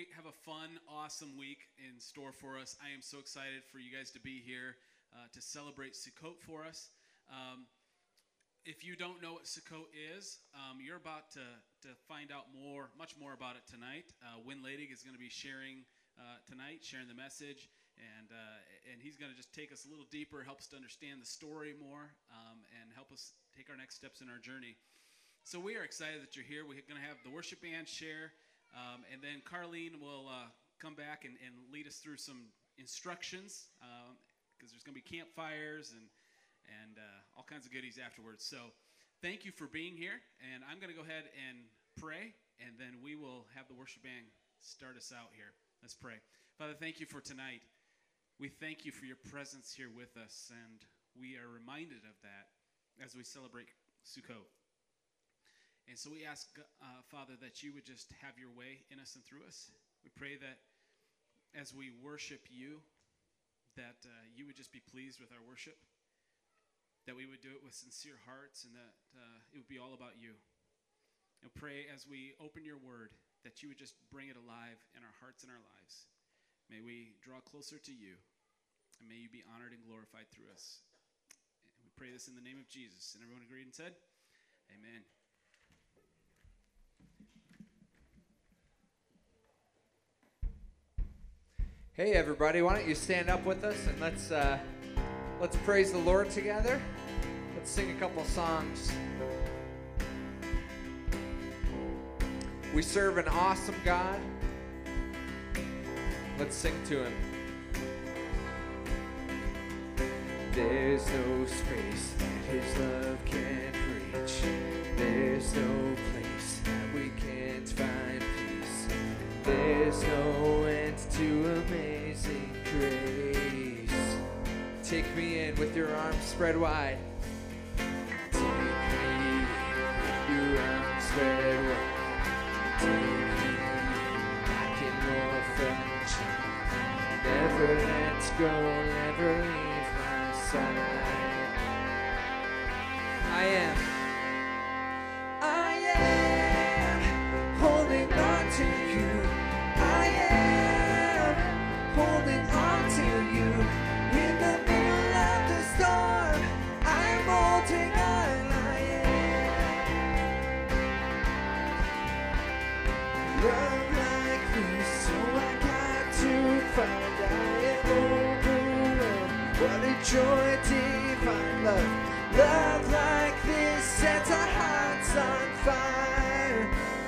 we have a fun, awesome week in store for us. I am so excited for you guys to be here to celebrate Sukkot for us. If you don't know what Sukkot is, you're about to find out much more about it tonight. Win Ladig is going to be sharing tonight, sharing the message, and he's going to just take us a little deeper, help us to understand the story more, and help us take our next steps in our journey. So we are excited that you're here. We're going to have the worship band share, and then Carlene will come back and lead us through some instructions, because there's going to be campfires and all kinds of goodies afterwards. So thank you for being here, and I'm going to go ahead and pray, and then we will have the worship band start us out here. Let's pray. Father, thank you for tonight. We thank you for your presence here with us, and we are reminded of that as we celebrate Sukkot. And so we ask, Father, that you would just have your way in us and through us. We pray that as we worship you, that you would just be pleased with our worship, that we would do it with sincere hearts, and that it would be all about you. And pray as we open your word that you would just bring it alive in our hearts and our lives. May we draw closer to you, and may you be honored and glorified through us. And we pray this in the name of Jesus. And everyone agreed and said, amen. Hey everybody, why don't you stand up with us and let's praise the Lord together. Let's sing a couple songs. We serve an awesome God. Let's sing to him. There's no space that his love can't reach. There's no place that we can't find peace. There's no end to amazing grace. Take me in with your arms spread wide. Take me in with your arms spread wide. Take me in like an orphan child. Never let go, never leave my side. I am holding on to you. I am holding on to you. In the middle of the storm, I am holding on. I am love like this, so I got to find. I am overwhelmed. What a joy, divine love. Love like this sets our hearts on fire.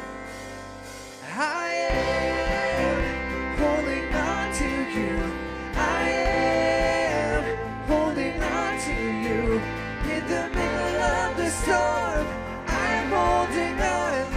I am holding on to you. I am holding on to you. In the middle of the storm, I am holding on.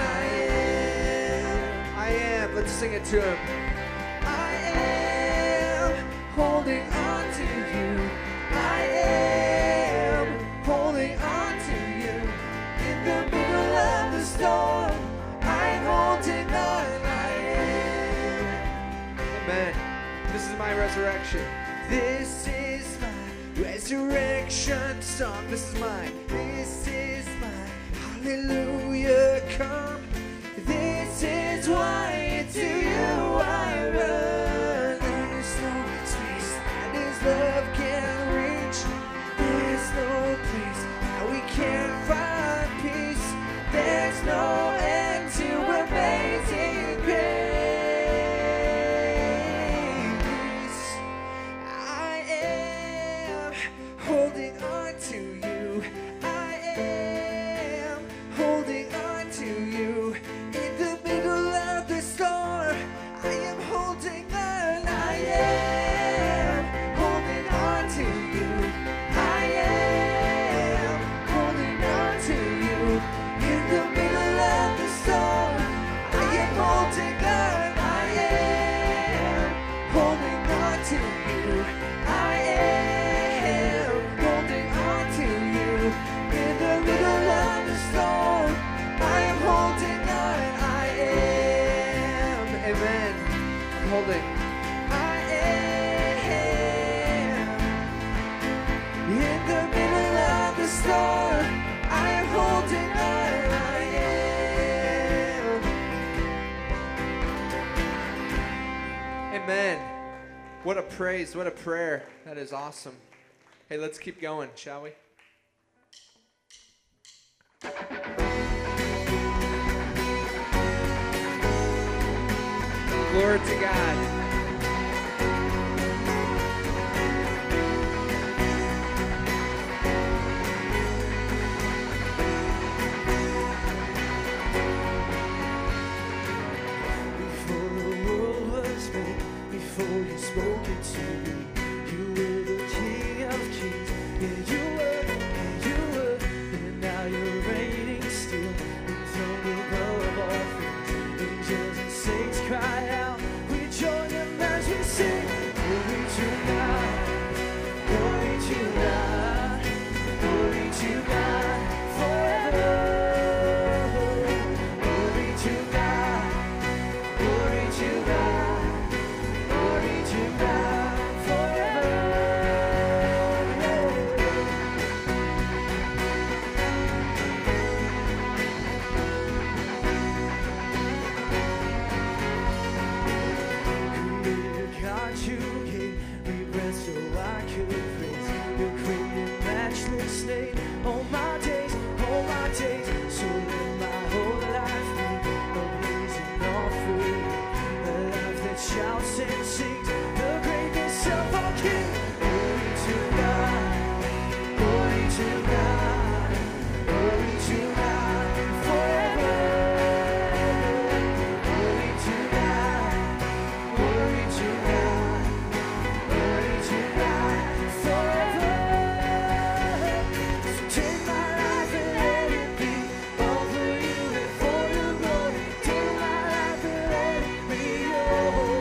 I am. Let's sing it to him. I am holding on to you. I am holding on to you. In the middle of the storm, I'm holding on. I am. Amen. This is my resurrection. This is my resurrection song. This is mine. This is my hallelujah come. This is why to you I run. There's no space that his love can reach. There's no place that we can't find peace. There's no end to amazing grace. I am holding on to you. I am holding on to you. In the middle of the storm, I am holding on. I am holding on to you. I am holding on to you. In the middle of the storm, I am holding on. I am holding on to you. I am holding on to you. In the middle of the storm, I am holding on. I am. Amen. I'm holding. I am. In the middle of the storm, I am holding on. I am. Amen. What a praise, what a prayer. That is awesome. Hey, let's keep going, shall we? Glory to God. Before you spoke it to me, you were the King of Kings. Yeah, you were, and now you're reigning still, enthroned above all things. Angels and saints cry out, we join them as we sing. Glory to God, glory to God, glory to God forever. Glory to God, glory to God. Shouts and sings the greatness of our King. Glory to God, glory to God, glory to God forever. Glory to God, glory to God, glory to God forever. So take my life and let it be all for you and for your glory. Take my life and let it be yours.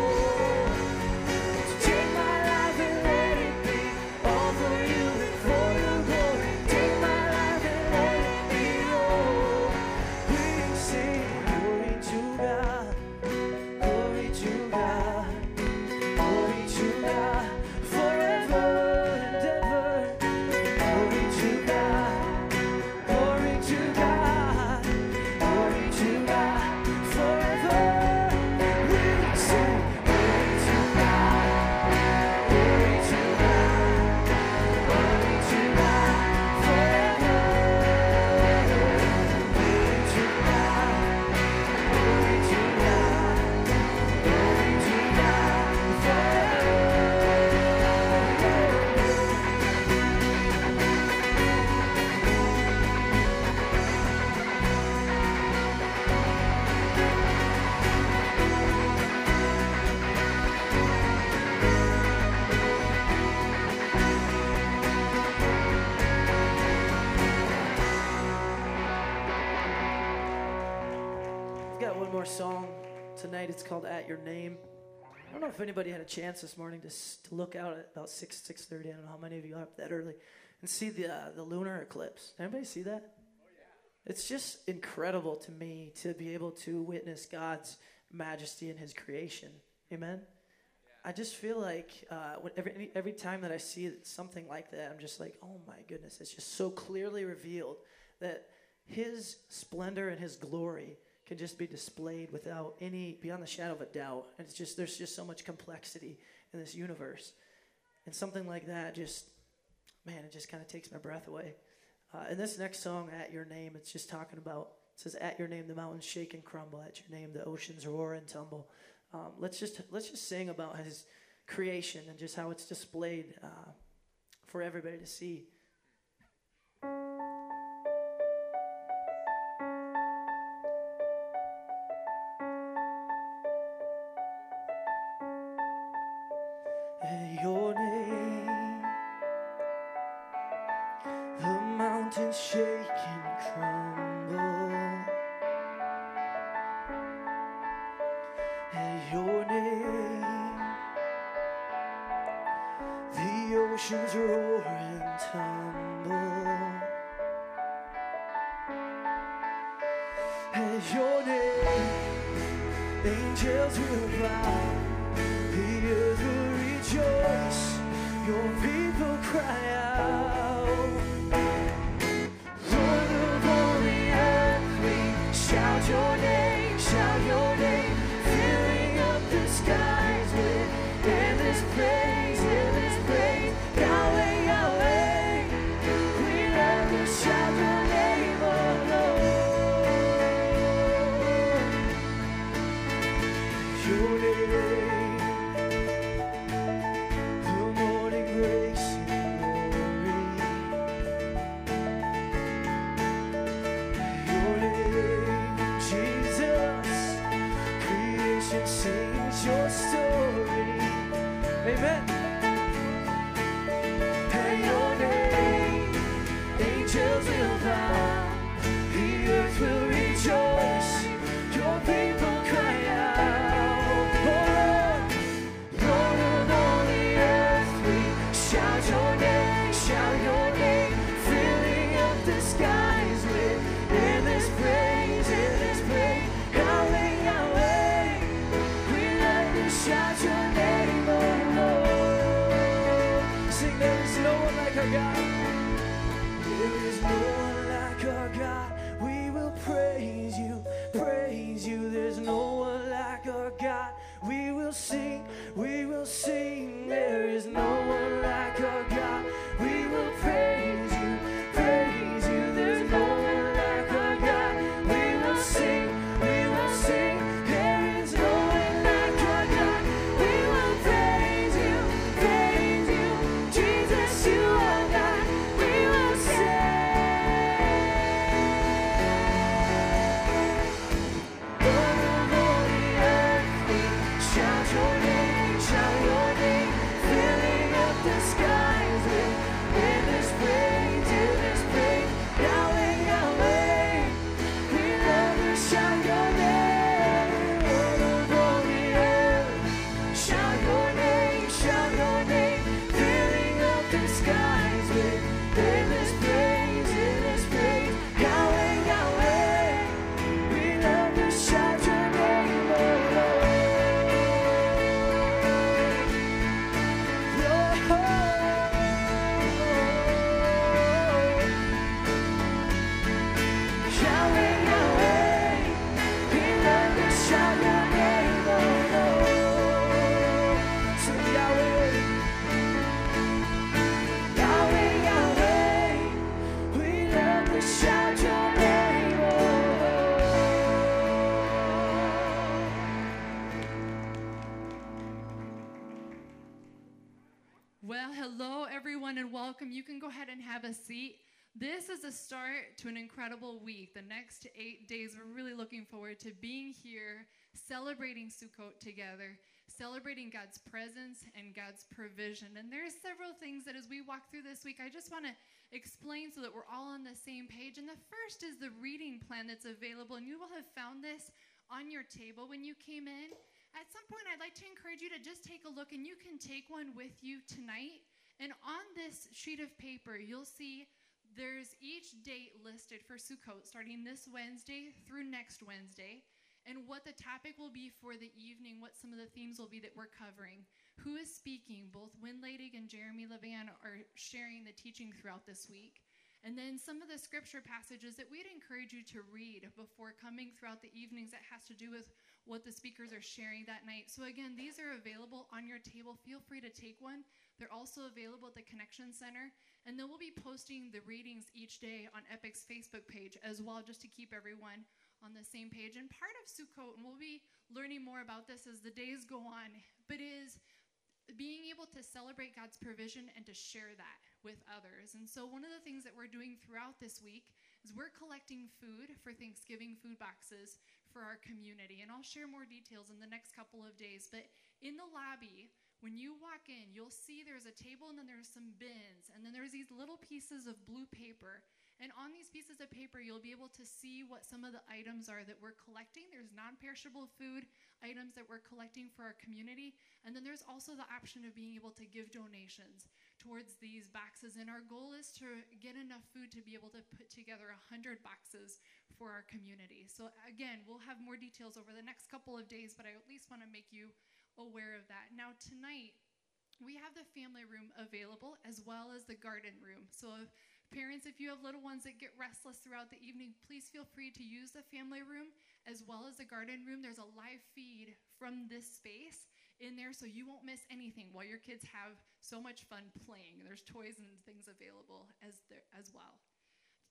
Song tonight. It's called At Your Name. I don't know if anybody had a chance this morning to look out at about 6:30. I don't know how many of you are up that early and see the lunar eclipse. Anybody see that? Oh, yeah. It's just incredible to me to be able to witness God's majesty in his creation. Amen? Yeah. I just feel like every time that I see something like that, I'm just like, oh my goodness, it's just so clearly revealed that his splendor and his glory can just be displayed without beyond the shadow of a doubt. And there's just so much complexity in this universe. And something like that it just kind of takes my breath away. And this next song, At Your Name, it's just talking about, it says, at your name the mountains shake and crumble, at your name the oceans roar and tumble. Let's just sing about his creation and just how it's displayed for everybody to see. At your name, the mountains shake and crumble. At your name, the oceans roar and tumble. At your name, angels will bow. The earth will rejoice, your people cry out. Lord of all the earth, we shout your name, filling up the skies with Your name, the morning grace and glory. Your name, Jesus, creation sings your story. Amen. And your name, angels will bow, the earth will rejoice, your people cry out. Oh Lord, Lord of all the earth, we shout your name, filling up the skies with endless praise, Yahweh, Yahweh. We love to shout your name, oh Lord. Sing, there is no one like our God. There is no one like our God. We will praise you, praise you. There's no one like our God. We will sing, we will sing. There is no one like our God. We will praise you, praise you. There's no one like our God. We will sing, we will sing. There is no one like our God. We will praise you, Jesus, you are God. We will sing. Lord of all the earth, we shout your name, filling up the skies with endless praise, Yahweh, Yahweh. We love to shout your name, Lord of all the earth. Shout your name, filling up the skies with endless praise, Yahweh, Yahweh. We love to shout your name, oh Lord. Yahweh, Yahweh. We love to shout your name, oh Lord. Sing Yahweh. Yahweh, Yahweh, we love to shout your name, oh Well, hello everyone and welcome. You can go ahead and have a seat. This is a start to an incredible week. The next 8 days, we're really looking forward to being here, celebrating Sukkot together, celebrating God's presence and God's provision. And there's several things that as we walk through this week, I just want to explain so that we're all on the same page. And the first is the reading plan that's available, and you will have found this on your table when you came in. At some point, I'd like to encourage you to just take a look, and you can take one with you tonight. And on this sheet of paper, you'll see there's each date listed for Sukkot, starting this Wednesday through next Wednesday, and what the topic will be for the evening, what some of the themes will be that we're covering. Who is speaking? Both Wynn Ladig and Jeremy Levan are sharing the teaching throughout this week. And then some of the scripture passages that we'd encourage you to read before coming throughout the evenings that has to do with what the speakers are sharing that night. So again, these are available on your table. Feel free to take one. They're also available at the Connection Center. And then we'll be posting the readings each day on Epic's Facebook page as well, just to keep everyone on the same page. And part of Sukkot, and we'll be learning more about this as the days go on, but is being able to celebrate God's provision and to share that with others. And so one of the things that we're doing throughout this week is we're collecting food for Thanksgiving food boxes for our community. And I'll share more details in the next couple of days. But in the lobby, when you walk in, you'll see there's a table and then there's some bins. And then there's these little pieces of blue paper. And on these pieces of paper, you'll be able to see what some of the items are that we're collecting. There's non-perishable food items that we're collecting for our community. And then there's also the option of being able to give donations towards these boxes. And our goal is to get enough food to be able to put together 100 boxes for our community. So again, we'll have more details over the next couple of days, but I at least want to make you aware of that. Now tonight, we have the family room available as well as the garden room. So parents, if you have little ones that get restless throughout the evening, please feel free to use the family room as well as the garden room. There's a live feed from this space in there, so you won't miss anything while your kids have so much fun playing. There's toys and things available as well.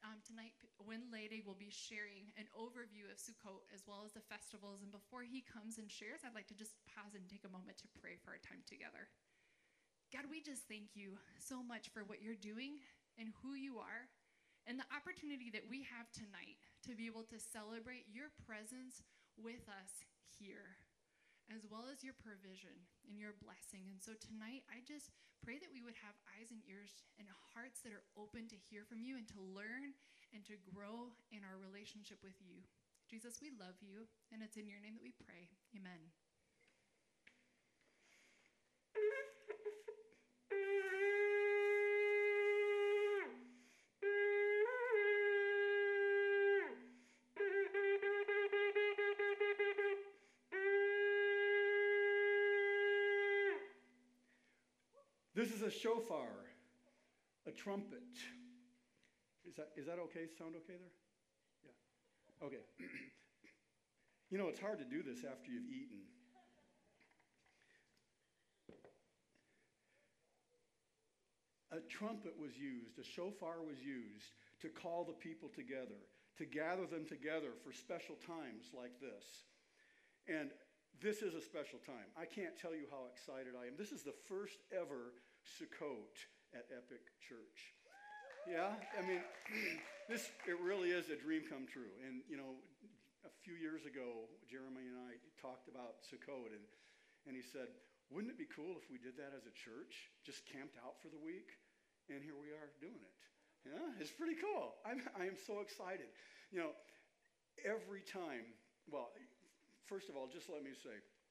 tonight, Win Lady will be sharing an overview of Sukkot as well as the festivals. And before he comes and shares, I'd like to just pause and take a moment to pray for our time together. God, we just thank you so much for what you're doing and who you are, and the opportunity that we have tonight to be able to celebrate your presence with us here, as well as your provision and your blessing. And so tonight, I just pray that we would have eyes and ears and hearts that are open to hear from you and to learn and to grow in our relationship with you. Jesus, we love you, and it's in your name that we pray. Amen. This is a shofar, a trumpet. Is that okay? Sound okay there? Yeah. Okay. You know, it's hard to do this after you've eaten. A trumpet was used, a shofar was used to call the people together, to gather them together for special times like this. And this is a special time. I can't tell you how excited I am. This is the first ever Sukkot at Epic Church. Yeah, I mean, it really is a dream come true. And, you know, a few years ago, Jeremy and I talked about Sukkot, and he said, wouldn't it be cool if we did that as a church, just camped out for the week? And here we are doing it. Yeah, it's pretty cool. I am so excited. You know, every time, well, first of all, just let me say,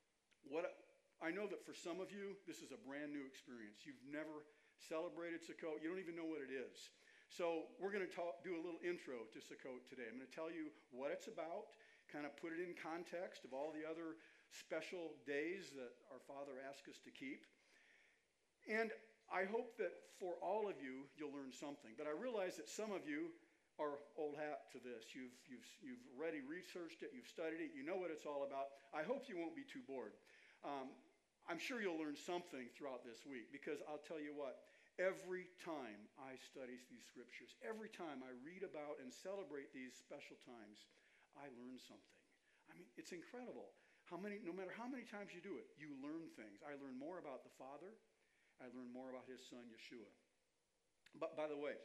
I know that for some of you, this is a brand new experience. You've never celebrated Sukkot. You don't even know what it is. So we're going to do a little intro to Sukkot today. I'm going to tell you what it's about, kind of put it in context of all the other special days that our Father asked us to keep. And I hope that for all of you, you'll learn something. But I realize that some of you are old hat to this. You've already researched it. You've studied it. You know what it's all about. I hope you won't be too bored. I'm sure you'll learn something throughout this week, because I'll tell you what, every time I study these scriptures, every time I read about and celebrate these special times, I learn something. I mean, it's incredible. No matter how many times you do it, you learn things. I learn more about the Father. I learn more about his son, Yeshua. But by the way,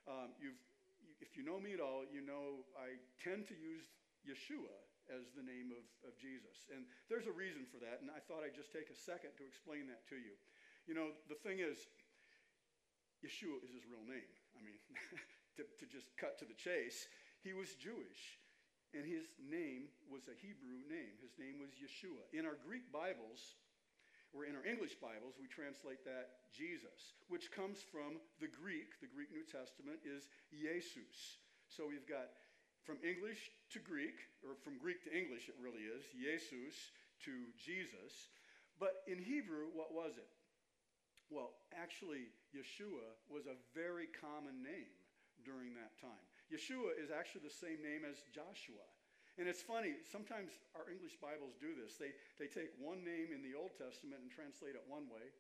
if you know me at all, you know I tend to use Yeshua as the name of Jesus. And there's a reason for that, and I thought I'd just take a second to explain that to you. You know, the thing is, Yeshua is his real name. I mean, to just cut to the chase, he was Jewish, and his name was a Hebrew name. His name was Yeshua. In our Greek Bibles, or in our English Bibles, we translate that Jesus, which comes from the Greek New Testament is Jesus. So we've got from English to Greek, or from Greek to English it really is, Jesus to Jesus. But in Hebrew, what was it? Well, actually, Yeshua was a very common name during that time. Yeshua is actually the same name as Joshua. And it's funny, sometimes our English Bibles do this. They take one name in the Old Testament and translate it one way,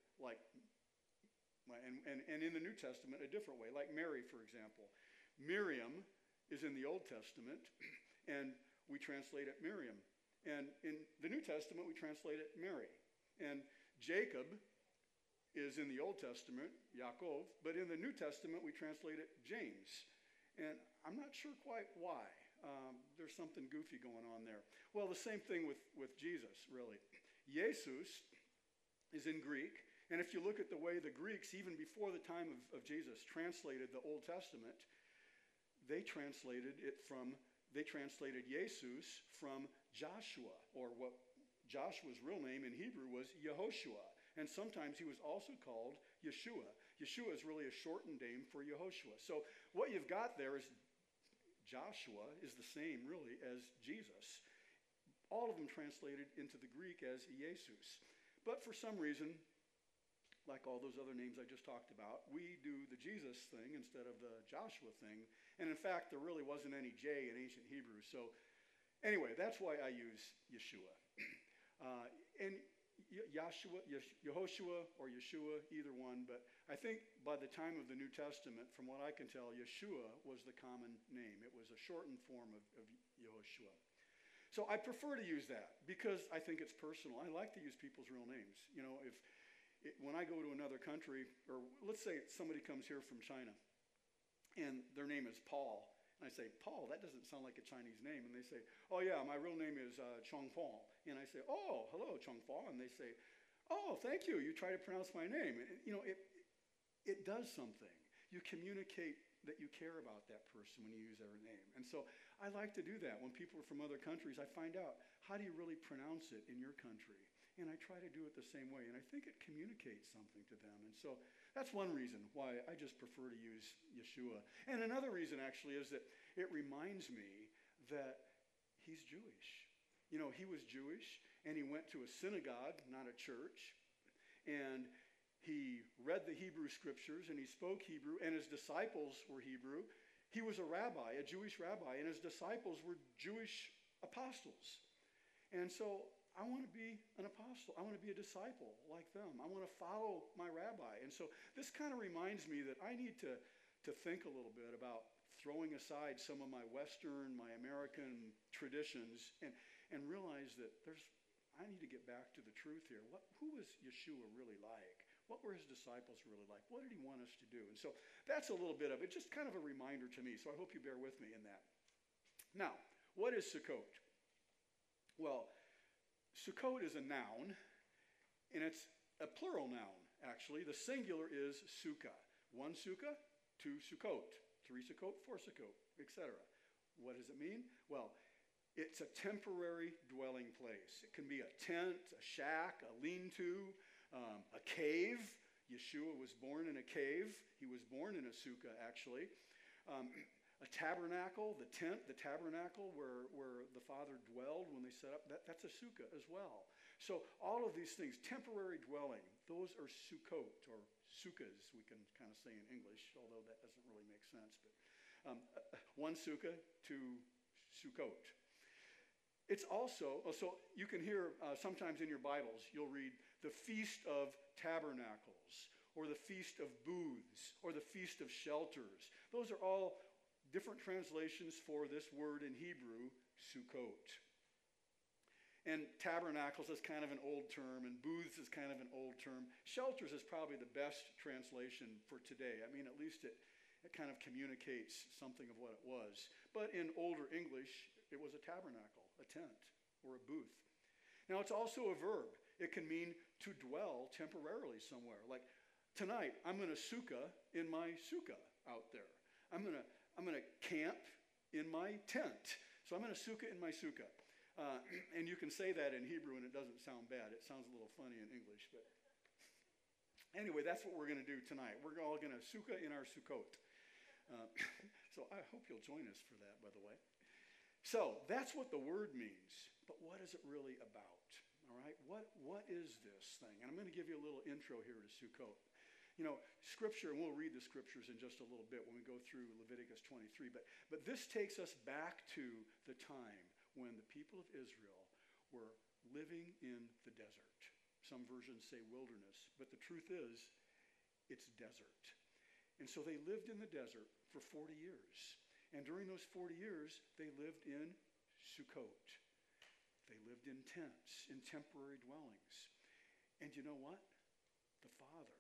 and in the New Testament a different way, like Mary, for example. Miriam is in the Old Testament, and we translate it Miriam. And in the New Testament, we translate it Mary. And Jacob is in the Old Testament, Yaakov, but in the New Testament, we translate it James. And I'm not sure quite why. There's something goofy going on there. Well, the same thing with Jesus, really. Jesus is in Greek, and if you look at the way the Greeks, even before the time of Jesus, translated the Old Testament, they translated Jesus from Joshua, or what Joshua's real name in Hebrew was Yehoshua. And sometimes he was also called Yeshua. Yeshua is really a shortened name for Yehoshua. So what you've got there is Joshua is the same, really, as Jesus. All of them translated into the Greek as Jesus. But for some reason, like all those other names I just talked about, we do the Jesus thing instead of the Joshua thing. And in fact, there really wasn't any J in ancient Hebrew. So anyway, that's why I use Yeshua. And Yehoshua or Yeshua, either one, but I think by the time of the New Testament, from what I can tell, Yeshua was the common name. It was a shortened form of Yehoshua. So I prefer to use that because I think it's personal. I like to use people's real names. You know, when I go to another country, or let's say somebody comes here from China, and their name is Paul, and I say, Paul, that doesn't sound like a Chinese name. And they say, oh yeah, my real name is Chongfang. And I say, oh, hello, Chongfang. And they say, oh, thank you. You try to pronounce my name. You know, it does something. You communicate that you care about that person when you use their name. And so I like to do that. When people are from other countries, I find out, how do you really pronounce it in your country? And I try to do it the same way. And I think it communicates something to them. And so that's one reason why I just prefer to use Yeshua. And another reason, actually, is that it reminds me that he's Jewish. You know, he was Jewish, and he went to a synagogue, not a church. And he read the Hebrew scriptures, and he spoke Hebrew, and his disciples were Hebrew. He was a rabbi, a Jewish rabbi, and his disciples were Jewish apostles. And so I want to be an apostle. I want to be a disciple like them. I want to follow my rabbi. And so this kind of reminds me that I need to think a little bit about throwing aside some of my Western, my American traditions, and realize that I need to get back to the truth here. Who was Yeshua really like? What were his disciples really like? What did he want us to do? And so that's a little bit of it, just kind of a reminder to me. So I hope you bear with me in that. Now, what is Sukkot? Well, Sukkot is a noun, and it's a plural noun, actually. The singular is sukkah. 1 sukkah, 2 sukkot, 3 sukkot, 4 sukkot, etc. What does it mean? Well, it's a temporary dwelling place. It can be a tent, a shack, a lean-to, a cave. Yeshua was born in a cave. He was born in a sukkah, actually. A tabernacle, the tent, the tabernacle where the Father dwelled when they set up, that's a sukkah as well. So all of these things, temporary dwelling, those are sukkot, or sukkahs, we can kind of say in English, although that doesn't really make sense. But 1 sukkah, 2 sukkot. It's also, so you can hear sometimes in your Bibles, you'll read the Feast of Tabernacles, or the Feast of Booths, or the Feast of Shelters. Those are all different translations for this word in Hebrew, Sukkot. And tabernacles is kind of an old term, and booths is kind of an old term. Shelters is probably the best translation for today. I mean, at least it kind of communicates something of what it was. But in older English, it was a tabernacle, a tent, or a booth. Now, it's also a verb. It can mean to dwell temporarily somewhere. Like tonight, I'm going to sukkah in my sukkah out there. I'm going to camp in my tent. So I'm going to sukkah in my sukkah. And you can say that in Hebrew, and it doesn't sound bad. It sounds a little funny in English. But anyway, that's what we're going to do tonight. We're all going to sukkah in our sukkot. So I hope you'll join us for that, by the way. So that's what the word means. But what is it really about? All right, what is this thing? And I'm going to give you a little intro here to Sukkot. You know, Scripture, and we'll read the Scriptures in just a little bit when we go through Leviticus 23, but this takes us back to the time when the people of Israel were living in the desert. Some versions say wilderness, but the truth is, it's desert. And so they lived in the desert for 40 years. And during those 40 years, they lived in Sukkot. They lived in tents, in temporary dwellings. And you know what? The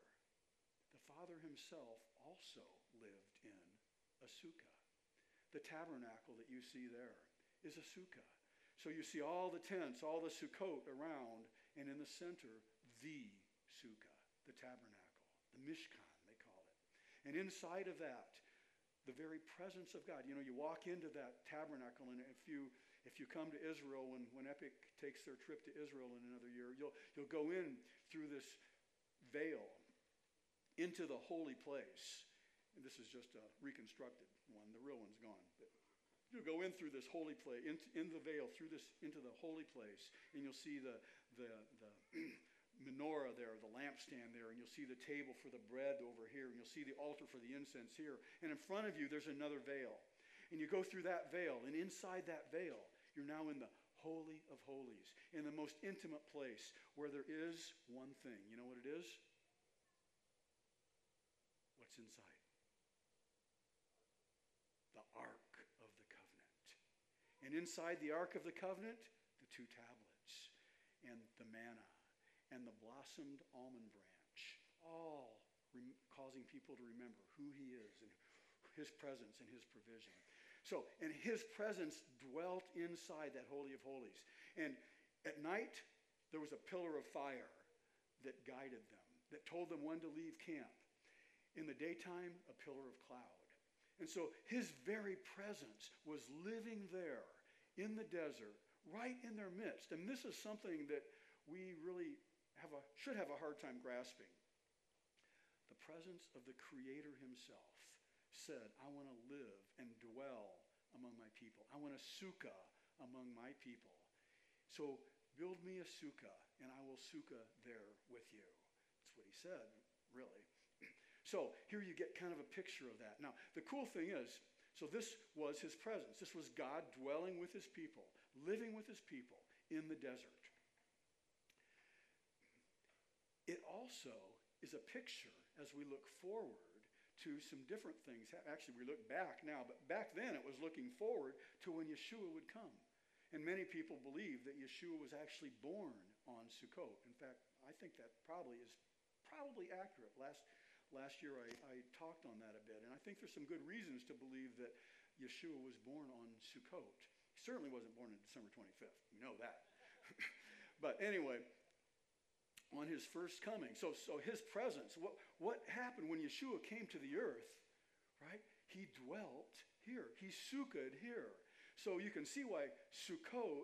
Father himself also lived in a sukkah. The tabernacle that you see there is a sukkah. So you see all the tents, all the sukkot around, and in the center, the sukkah, the tabernacle, the mishkan, they call it. And inside of that, the very presence of God. You know, you walk into that tabernacle, and if you come to Israel, when Epic takes their trip to Israel in another year, you'll go in through this veil into the holy place. And this is just a reconstructed one. The real one's gone. But you'll go in through this holy place, in the veil, into the holy place, and you'll see the menorah there, the lampstand there, and you'll see the table for the bread over here, and you'll see the altar for the incense here. And in front of you, there's another veil. And you go through that veil, and inside that veil, you're now in the Holy of Holies, in the most intimate place where there is one thing. You know what it is? What's inside? The Ark of the Covenant. And inside the Ark of the Covenant, the 2 tablets, and the manna, and the blossomed almond branch, all causing people to remember who he is and his presence and his provision. So, and his presence dwelt inside that Holy of Holies. And at night, there was a pillar of fire that guided them, that told them when to leave camp. In the daytime, a pillar of cloud. And so his very presence was living there in the desert, right in their midst. And this is something that we really should have a hard time grasping. The presence of the Creator himself said, I want to live and dwell among my people. I want a sukkah among my people. So build me a sukkah, and I will sukkah there with you. That's what he said, really. So here you get kind of a picture of that. Now, the cool thing is, so this was his presence. This was God dwelling with his people, living with his people in the desert. It also is a picture as we look forward to some different things. Actually, we look back now, but back then it was looking forward to when Yeshua would come. And many people believe that Yeshua was actually born on Sukkot. In fact, I think that is probably accurate. Last year I talked on that a bit, and I think there's some good reasons to believe that Yeshua was born on Sukkot. He certainly wasn't born on December 25th. We know that. But anyway, on his first coming. So his presence, what happened when Yeshua came to the earth, right? He dwelt here. He sukkah'd here. So you can see why Sukkot,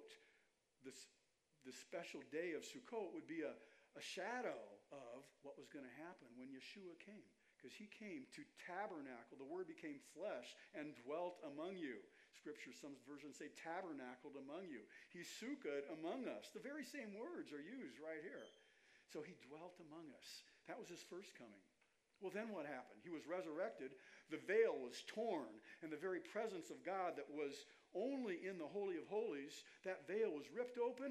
the special day of Sukkot, would be a shadow of what was going to happen when Yeshua came. Because he came to tabernacle. The word became flesh and dwelt among you. Scripture, some versions say tabernacled among you. He sukkah'd among us. The very same words are used right here. So he dwelt among us. That was his first coming. Well, then what happened? He was resurrected. The veil was torn. And the very presence of God that was only in the Holy of Holies, that veil was ripped open.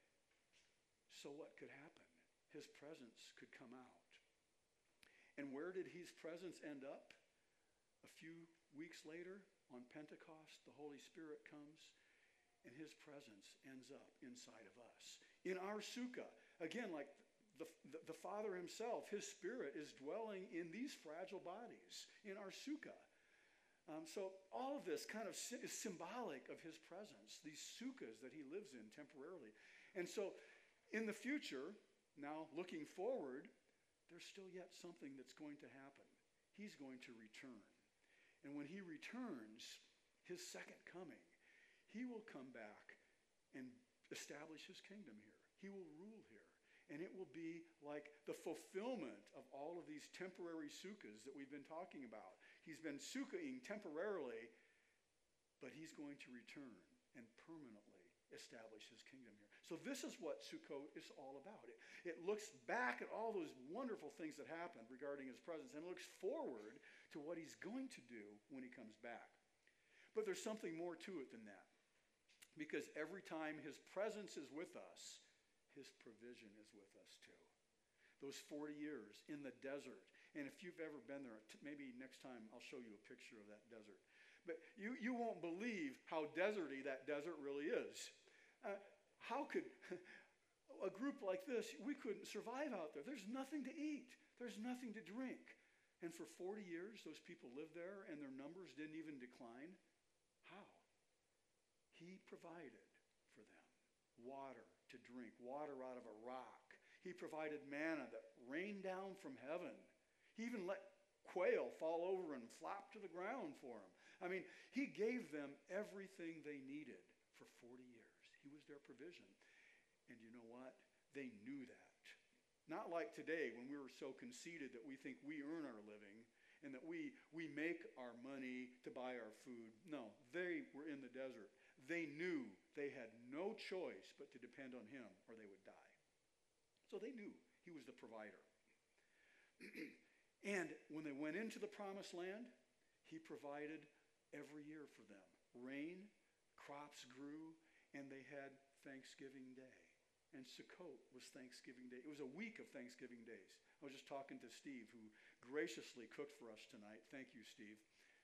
So what could happen? His presence could come out. And where did his presence end up? A few weeks later, on Pentecost, the Holy Spirit comes, and his presence ends up inside of us. In our sukkah, again, like the Father himself, his Spirit is dwelling in these fragile bodies, in our sukkah. So all of this kind of is symbolic of his presence, these sukkahs that he lives in temporarily. And so in the future, now looking forward, there's still yet something that's going to happen. He's going to return. And when he returns, his second coming, he will come back and establish his kingdom here. He will rule here. And it will be like the fulfillment of all of these temporary sukkahs that we've been talking about. He's been sukkahing temporarily, but he's going to return and permanently establish his kingdom here. So this is what Sukkot is all about. It looks back at all those wonderful things that happened regarding his presence, and it looks forward to what he's going to do when he comes back. But there's something more to it than that. Because every time his presence is with us, his provision is with us too. Those 40 years in the desert. And if you've ever been there, maybe next time I'll show you a picture of that desert. But you won't believe how deserty that desert really is. How could a group like this, we couldn't survive out there. There's nothing to eat. There's nothing to drink. And for 40 years, those people lived there and their numbers didn't even decline. How? He provided for them water to drink, water out of a rock. He provided manna that rained down from heaven. He even let quail fall over and flop to the ground for them. I mean, he gave them everything they needed for 40 years. He was their provision. And you know what? They knew that. Not like today when we were so conceited that we think we earn our living and that we make our money to buy our food. No, they were in the desert. They knew they had no choice but to depend on him or they would die. So they knew he was the provider. And when they went into the promised land, he provided every year for them. Rain, crops grew, and they had Thanksgiving Day. And Sukkot was Thanksgiving Day. It was a week of Thanksgiving days. I was just talking to Steve, who graciously cooked for us tonight. Thank you, Steve.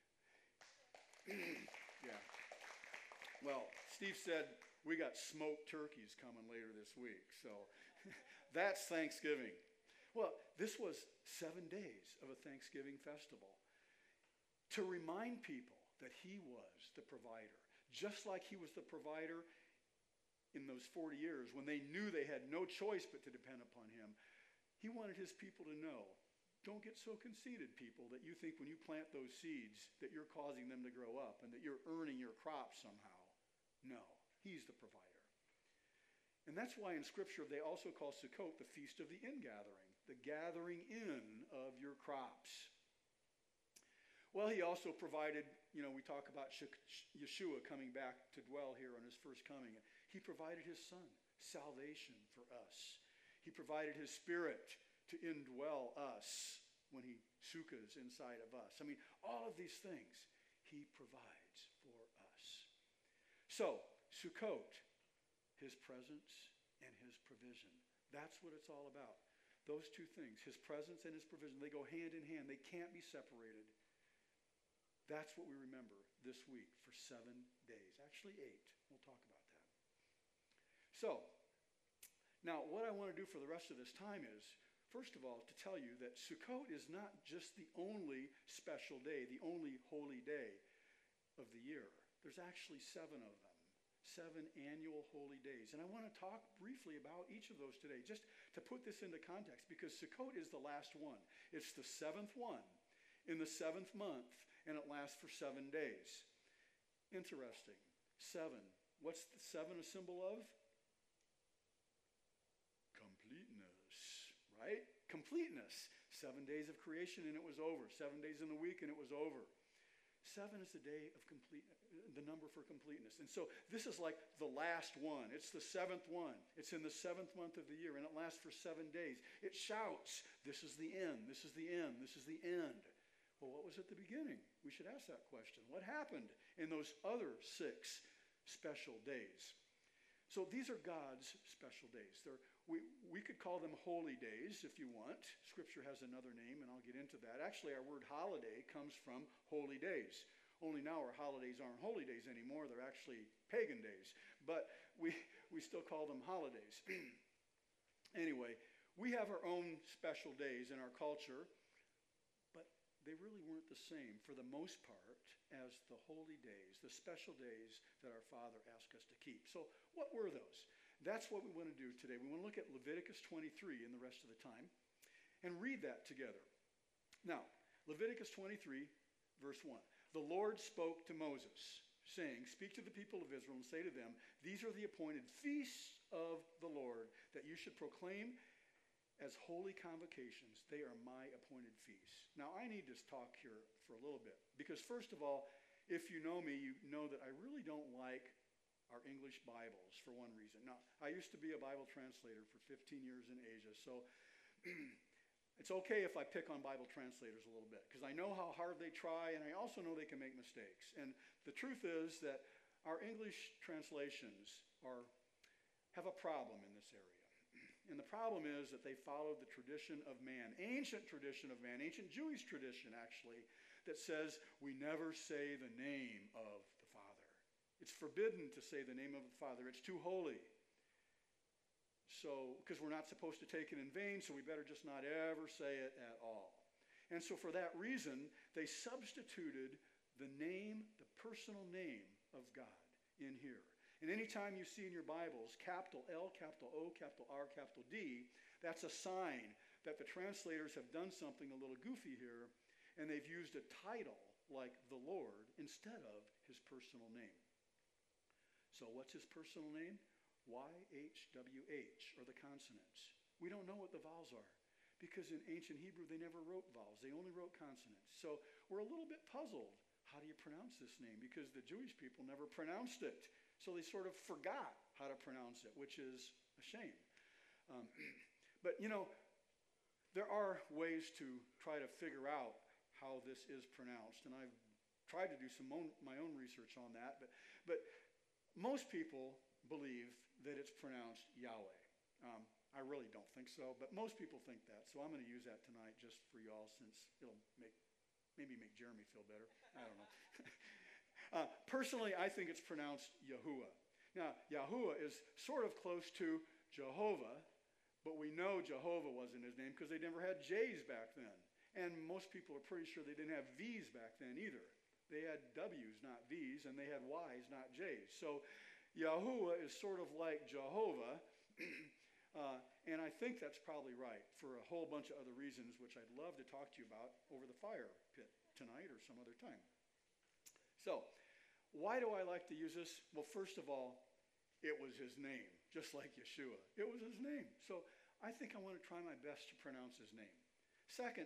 Yeah. Well, Steve said we got smoked turkeys coming later this week. So that's Thanksgiving. Well, this was 7 days of a Thanksgiving festival to remind people that he was the provider. Just like he was the provider in those 40 years when they knew they had no choice but to depend upon him. He wanted his people to know, don't get so conceited, people, that you think when you plant those seeds that you're causing them to grow up and that you're earning your crop somehow. No, he's the provider. And that's why in Scripture they also call Sukkot the Feast of the Ingathering, the gathering in of your crops. Well, he also provided, we talk about Yeshua coming back to dwell here on his first coming. He provided his son, salvation for us. He provided his spirit to indwell us when he sukkahs inside of us. I mean, all of these things he provides for us. So, Sukkot, his presence and his provision. That's what it's all about. Those two things, his presence and his provision, they go hand in hand. They can't be separated. That's what we remember this week for 7 days. Actually 8. We'll talk about that. So, now what I want to do for the rest of this time is, first of all, to tell you that Sukkot is not just the only special day, the only holy day of the year. There's actually 7 of them. 7 annual holy days. And I want to talk briefly about each of those today, just to put this into context, because Sukkot is the last one. It's the 7th one in the 7th month, and it lasts for 7 days. Interesting. 7. What's the 7 a symbol of? Completeness, right? Completeness. 7 days of creation and it was over. 7 days in the week and it was over. 7 is the day of the number for completeness. And so this is like the last one. It's the 7th one. It's in the 7th month of the year and it lasts for 7 days. It shouts, this is the end, this is the end, this is the end. Well, what was at the beginning? We should ask that question. What happened in those other 6 special days? So these are God's special days. We could call them holy days if you want. Scripture has another name, and I'll get into that. Actually, our word holiday comes from holy days. Only now our holidays aren't holy days anymore. They're actually pagan days. But we still call them holidays. Anyway, we have our own special days in our culture, but they really weren't the same for the most part as the holy days, the special days that our Father asked us to keep. So what were those? That's what we want to do today. We want to look at Leviticus 23 in the rest of the time and read that together. Now, Leviticus 23, verse 1. The Lord spoke to Moses, saying, speak to the people of Israel and say to them, these are the appointed feasts of the Lord that you should proclaim as holy convocations. They are my appointed feasts. Now, I need to talk here for a little bit because, first of all, if you know me, you know that I really don't like our English Bibles for one reason. Now, I used to be a Bible translator for 15 years in Asia, so it's okay if I pick on Bible translators a little bit because I know how hard they try and I also know they can make mistakes. And the truth is that our English translations have a problem in this area. And the problem is that they followed the tradition of man, ancient tradition of man, ancient Jewish tradition actually, that says we never say the name of the Father. It's forbidden to say the name of the Father. It's too holy. So, because we're not supposed to take it in vain, so we better just not ever say it at all. And so for that reason, they substituted the name, the personal name of God in here. And anytime you see in your Bibles capital L, capital O, capital R, capital D, that's a sign that the translators have done something a little goofy here, and they've used a title like the Lord instead of his personal name. So what's his personal name? YHWH, or the consonants. We don't know what the vowels are because in ancient Hebrew they never wrote vowels. They only wrote consonants. So we're a little bit puzzled. How do you pronounce this name? Because the Jewish people never pronounced it. So they sort of forgot how to pronounce it, which is a shame. But, there are ways to try to figure out how this is pronounced. And I've tried to do my own research on that. But most people believe that it's pronounced Yahweh. I really don't think so, but most people think that. So I'm going to use that tonight just for y'all, since it'll maybe make Jeremy feel better. I don't know. Personally, I think it's pronounced Yahuwah. Now, Yahuwah is sort of close to Jehovah, but we know Jehovah wasn't his name because they never had J's back then. And most people are pretty sure they didn't have V's back then either. They had W's, not V's, and they had Y's, not J's. So Yahuwah is sort of like Jehovah. And I think that's probably right for a whole bunch of other reasons, which I'd love to talk to you about over the fire pit tonight or some other time. So, why do I like to use this? Well, first of all, it was his name, just like Yeshua. It was his name. So, I think I want to try my best to pronounce his name. Second,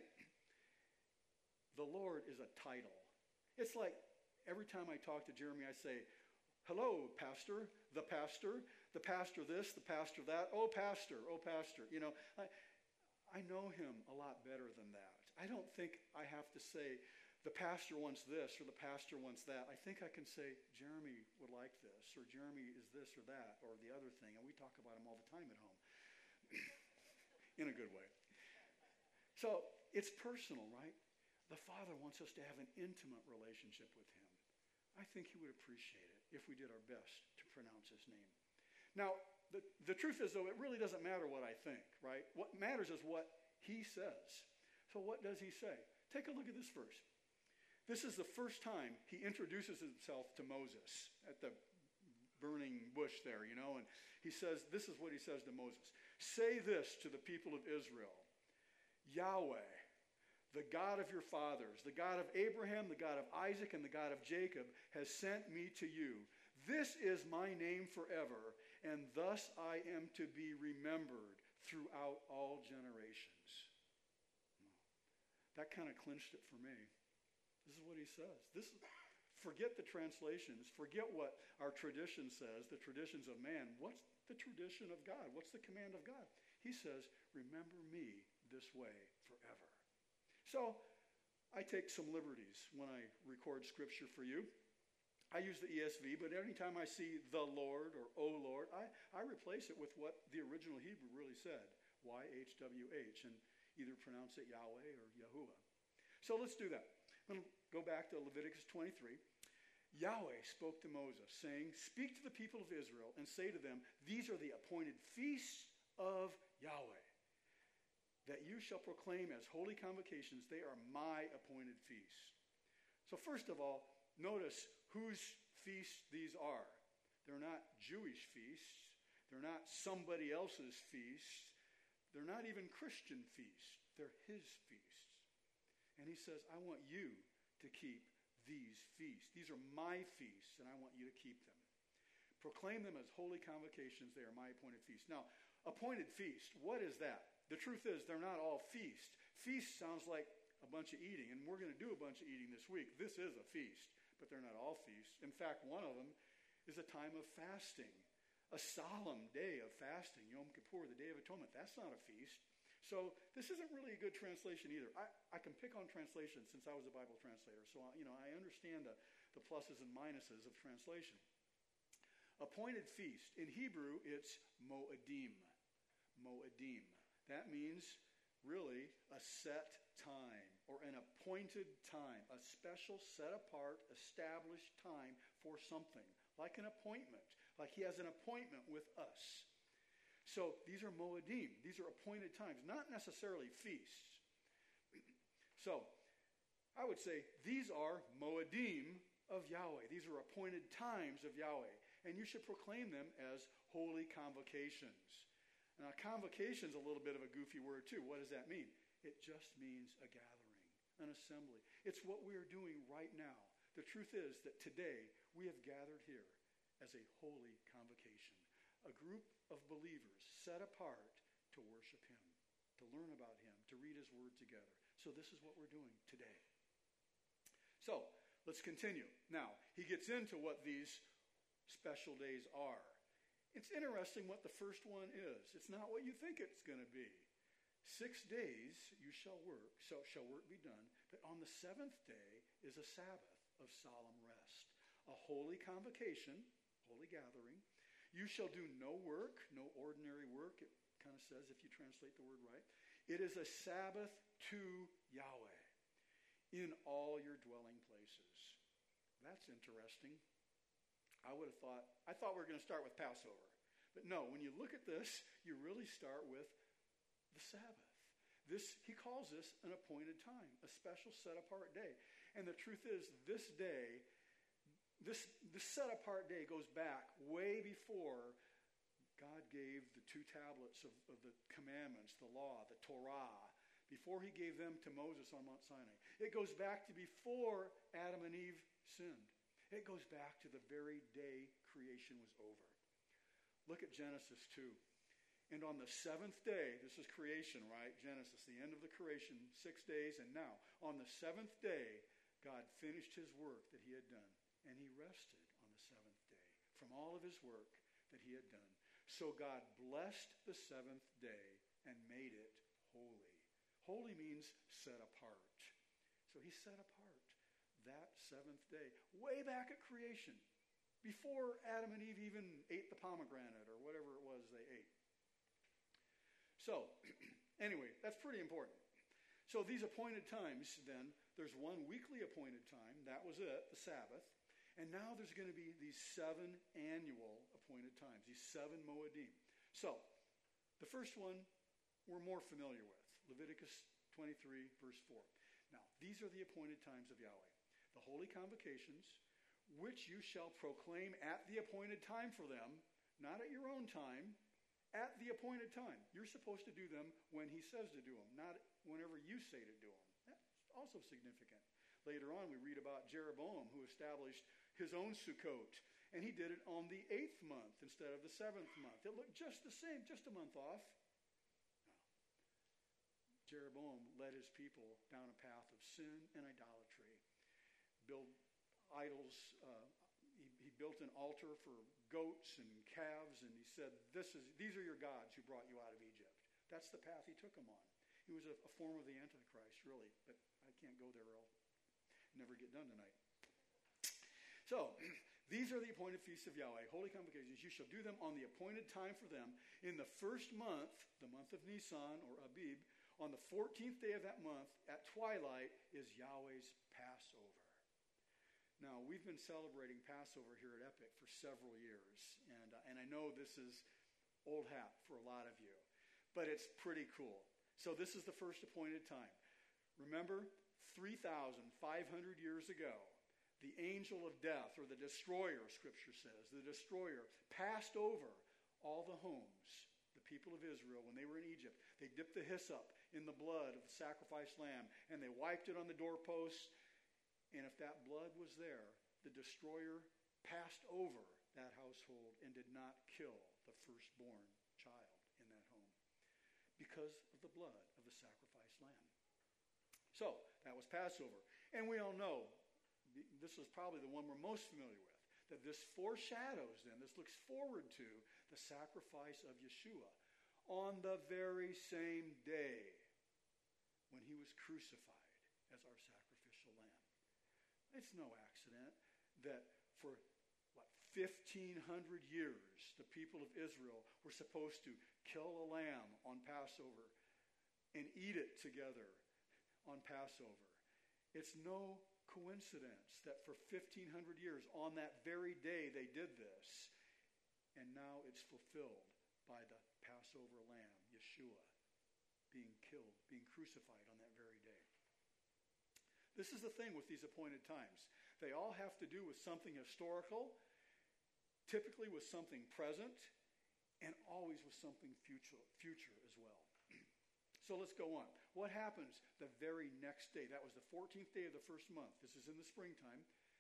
the Lord is a title. It's like every time I talk to Jeremy, I say, hello, pastor, the pastor this, the pastor that, oh, pastor. You know, I know him a lot better than that. I don't think I have to say, the pastor wants this or the pastor wants that. I think I can say, Jeremy would like this, or Jeremy is this or that, or the other thing. And we talk about him all the time at home in a good way. So it's personal, right? The Father wants us to have an intimate relationship with him. I think he would appreciate it if we did our best to pronounce his name. Now, the truth is, though, it really doesn't matter what I think, right? What matters is what he says. So what does he say? Take a look at this verse. This is the first time he introduces himself to Moses at the burning bush there, you know, and he says, this is what he says to Moses. Say this to the people of Israel, Yahweh, the God of your fathers, the God of Abraham, the God of Isaac, and the God of Jacob has sent me to you. This is my name forever, and thus I am to be remembered throughout all generations. That kind of clinched it for me. This is what he says. Forget the translations. Forget what our tradition says, the traditions of man. What's the tradition of God? What's the command of God? He says, remember me this way forever. So I take some liberties when I record scripture for you. I use the ESV, but anytime I see the Lord or O Lord, I replace it with what the original Hebrew really said, YHWH, and either pronounce it Yahweh or Yahuwah. So let's do that. I'm going to go back to Leviticus 23. Yahweh spoke to Moses, saying, speak to the people of Israel and say to them, these are the appointed feasts of Yahweh, that you shall proclaim as holy convocations. They are my appointed feasts. So first of all, notice whose feasts these are. They're not Jewish feasts. They're not somebody else's feasts. They're not even Christian feasts. They're his feasts. And he says, I want you to keep these feasts. These are my feasts, and I want you to keep them. Proclaim them as holy convocations. They are my appointed feasts. Now, appointed feast, what is that? The truth is, they're not all feast. Feast sounds like a bunch of eating, and we're going to do a bunch of eating this week. This is a feast, but they're not all feasts. In fact, one of them is a time of fasting, a solemn day of fasting, Yom Kippur, the Day of Atonement. That's not a feast. So this isn't really a good translation either. I can pick on translation since I was a Bible translator, so I understand the pluses and minuses of translation. Appointed feast. In Hebrew, it's moedim. Moedim. That means really a set time or an appointed time, a special set apart, established time for something, like an appointment, like he has an appointment with us. So these are moedim. These are appointed times, not necessarily feasts. So I would say these are moedim of Yahweh. These are appointed times of Yahweh. And you should proclaim them as holy convocations. Now, convocation is a little bit of a goofy word too. What does that mean? It just means a gathering, an assembly. It's what we are doing right now. The truth is that today we have gathered here as a holy convocation. A group of believers set apart to worship him, to learn about him, to read his word together. So this is what we're doing today. So let's continue. Now, he gets into what these special days are. It's interesting what the first one is. It's not what you think it's going to be. 6 days you shall work, so shall work be done, but on the seventh day is a Sabbath of solemn rest, a holy convocation, holy gathering. You shall do no work, no ordinary work, it kind of says if you translate the word right. It is a Sabbath to Yahweh in all your dwelling places. That's interesting. I thought we were going to start with Passover. But no, when you look at this, you really start with the Sabbath. He calls this an appointed time, a special set-apart day. And the truth is, this day, this set-apart day goes back way before God gave the 2 tablets of the commandments, the law, the Torah, before he gave them to Moses on Mount Sinai. It goes back to before Adam and Eve sinned. It goes back to the very day creation was over. Look at Genesis 2. And on the 7th day, this is creation, right? Genesis, the end of the creation, 6 days. And now, on the 7th day, God finished his work that he had done. And he rested on the 7th day from all of his work that he had done. So God blessed the 7th day and made it holy. Holy means set apart. So he set apart that 7th day, way back at creation, before Adam and Eve even ate the pomegranate or whatever it was they ate. So, anyway, that's pretty important. So these appointed times, then, there's one weekly appointed time. That was it, the Sabbath. And now there's going to be these 7 annual appointed times, these 7 Moedim. So, the first one we're more familiar with, Leviticus 23, verse 4. Now, these are the appointed times of Yahweh. The holy convocations, which you shall proclaim at the appointed time for them, not at your own time, at the appointed time. You're supposed to do them when he says to do them, not whenever you say to do them. That's also significant. Later on, we read about Jeroboam, who established his own Sukkot, and he did it on the 8th month instead of the 7th month. It looked just the same, just a month off. Jeroboam led his people down a path of sin and idolatry. Build idols. He built an altar for goats and calves, and he said, these are your gods who brought you out of Egypt. That's the path he took them on. He was a form of the Antichrist, really, but I can't go there. I'll never get done tonight. So, these are the appointed feasts of Yahweh, holy convocations. You shall do them on the appointed time for them. In the first month, the month of Nisan or Abib, on the 14th day of that month, at twilight, is Yahweh's Passover. Now, we've been celebrating Passover here at Epic for several years, and I know this is old hat for a lot of you, but it's pretty cool. So this is the first appointed time. Remember, 3,500 years ago, the angel of death, or the destroyer, Scripture says, the destroyer passed over all the homes, the people of Israel, when they were in Egypt. They dipped the hyssop in the blood of the sacrificed lamb, and they wiped it on the doorposts. And if that blood was there, the destroyer passed over that household and did not kill the firstborn child in that home because of the blood of the sacrificed lamb. So, that was Passover. And we all know, this is probably the one we're most familiar with, that this foreshadows then, this looks forward to the sacrifice of Yeshua on the very same day when he was crucified as our sacrificial lamb. It's no accident that for, 1,500 years, the people of Israel were supposed to kill a lamb on Passover and eat it together on Passover. It's no coincidence that for 1,500 years, on that very day, they did this. And now it's fulfilled by the Passover lamb, Yeshua, being killed, being crucified on that very day. This is the thing with these appointed times. They all have to do with something historical, typically with something present, and always with something future as well. So let's go on. What happens the very next day? That was the 14th day of the first month. This is in the springtime.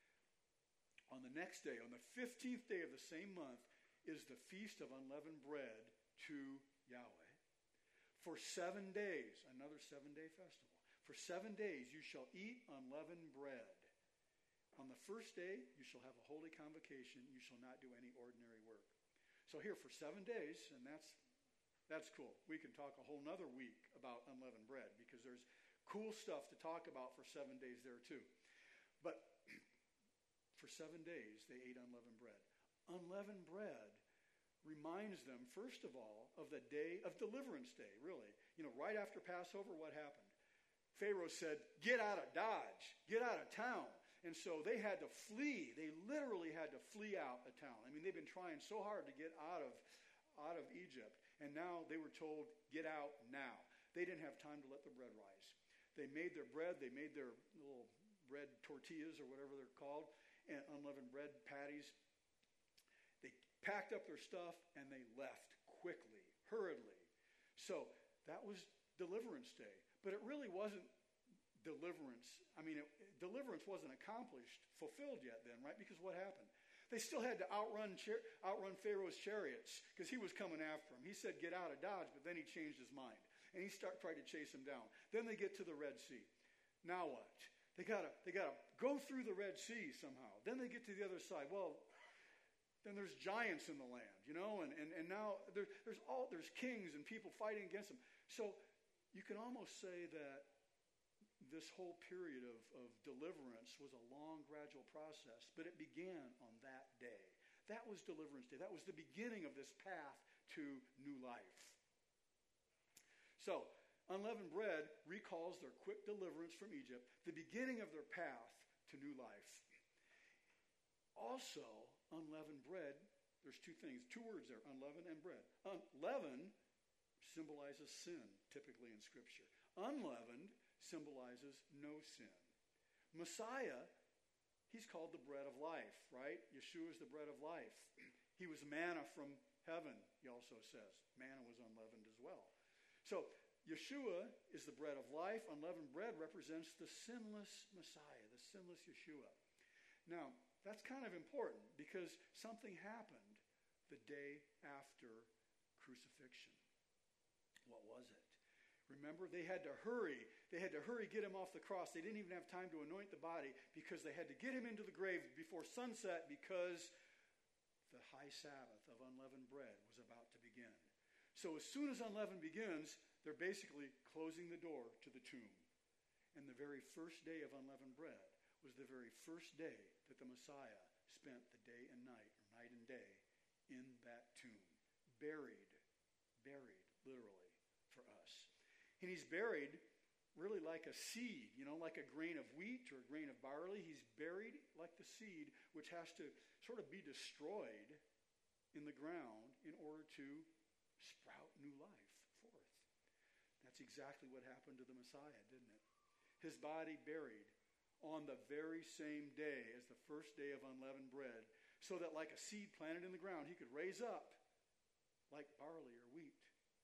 On the next day, on the 15th day of the same month, is the Feast of Unleavened Bread to Yahweh. For 7 days, another 7-day festival. For 7 days you shall eat unleavened bread. On the first day you shall have a holy convocation. You shall not do any ordinary work. So here for 7 days, and that's cool. We can talk a whole nother week about unleavened bread because there's cool stuff to talk about for 7 days there too. But for 7 days they ate unleavened bread. Unleavened bread reminds them, first of all, of the day of Deliverance Day, really. Right after Passover, what happened? Pharaoh said, get out of Dodge, get out of town. And so they had to flee. They literally had to flee out of town. I mean, they've been trying so hard to get out of Egypt. And now they were told, get out now. They didn't have time to let the bread rise. They made their bread. They made their little bread tortillas or whatever they're called, and unleavened bread patties. They packed up their stuff and they left quickly, hurriedly. So that was Deliverance Day. But it really wasn't deliverance. I mean, deliverance wasn't accomplished, fulfilled yet then, right? Because what happened? They still had to outrun Pharaoh's chariots because he was coming after them. He said, get out of Dodge, but then he changed his mind. And he tried to chase them down. Then they get to the Red Sea. Now what? They gotta go through the Red Sea somehow. Then they get to the other side. Well, then there's giants in the land, and now there's kings and people fighting against them. So you can almost say that this whole period of deliverance was a long, gradual process, but it began on that day. That was Deliverance Day. That was the beginning of this path to new life. So, unleavened bread recalls their quick deliverance from Egypt, the beginning of their path to new life. Also, unleavened bread, there's two things, two words there, unleavened and bread. Leaven symbolizes sin, typically in Scripture. Unleavened symbolizes no sin. Messiah, he's called the bread of life, right? Yeshua is the bread of life. He was manna from heaven, he also says. Manna was unleavened as well. So, Yeshua is the bread of life. Unleavened bread represents the sinless Messiah, the sinless Yeshua. Now, that's kind of important because something happened the day after crucifixion. What was it? Remember, they had to hurry. They had to hurry, get him off the cross. They didn't even have time to anoint the body because they had to get him into the grave before sunset because the high Sabbath of unleavened bread was about to begin. So as soon as unleavened begins, they're basically closing the door to the tomb. And the very first day of unleavened bread was the very first day that the Messiah spent the day and night, or night and day, in that tomb. Buried, literally, for us. And he's buried really like a seed, like a grain of wheat or a grain of barley. He's buried like the seed, which has to sort of be destroyed in the ground in order to sprout new life forth. That's exactly what happened to the Messiah, didn't it? His body buried on the very same day as the first day of unleavened bread, so that like a seed planted in the ground, he could raise up like barley or wheat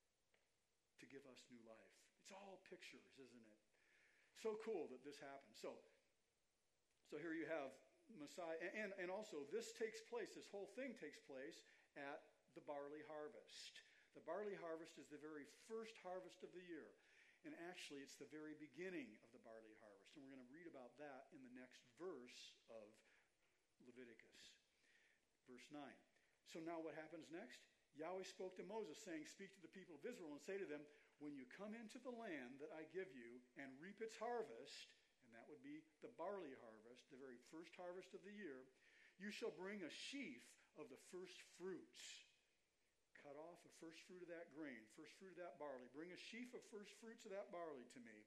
to give us new life. It's all pictures, isn't it? So cool that this happened. So here you have Messiah, and also this whole thing takes place at the barley harvest. The barley harvest is the very first harvest of the year. And actually, it's the very beginning of the barley harvest. And we're going to read about that in the next verse of Leviticus. Verse 9. So now what happens next? Yahweh spoke to Moses, saying, speak to the people of Israel and say to them, when you come into the land that I give you and reap its harvest, and that would be the barley harvest, the very first harvest of the year, you shall bring a sheaf of the first fruits. Cut off the first fruit of that grain, first fruit of that barley. Bring a sheaf of first fruits of that barley to me.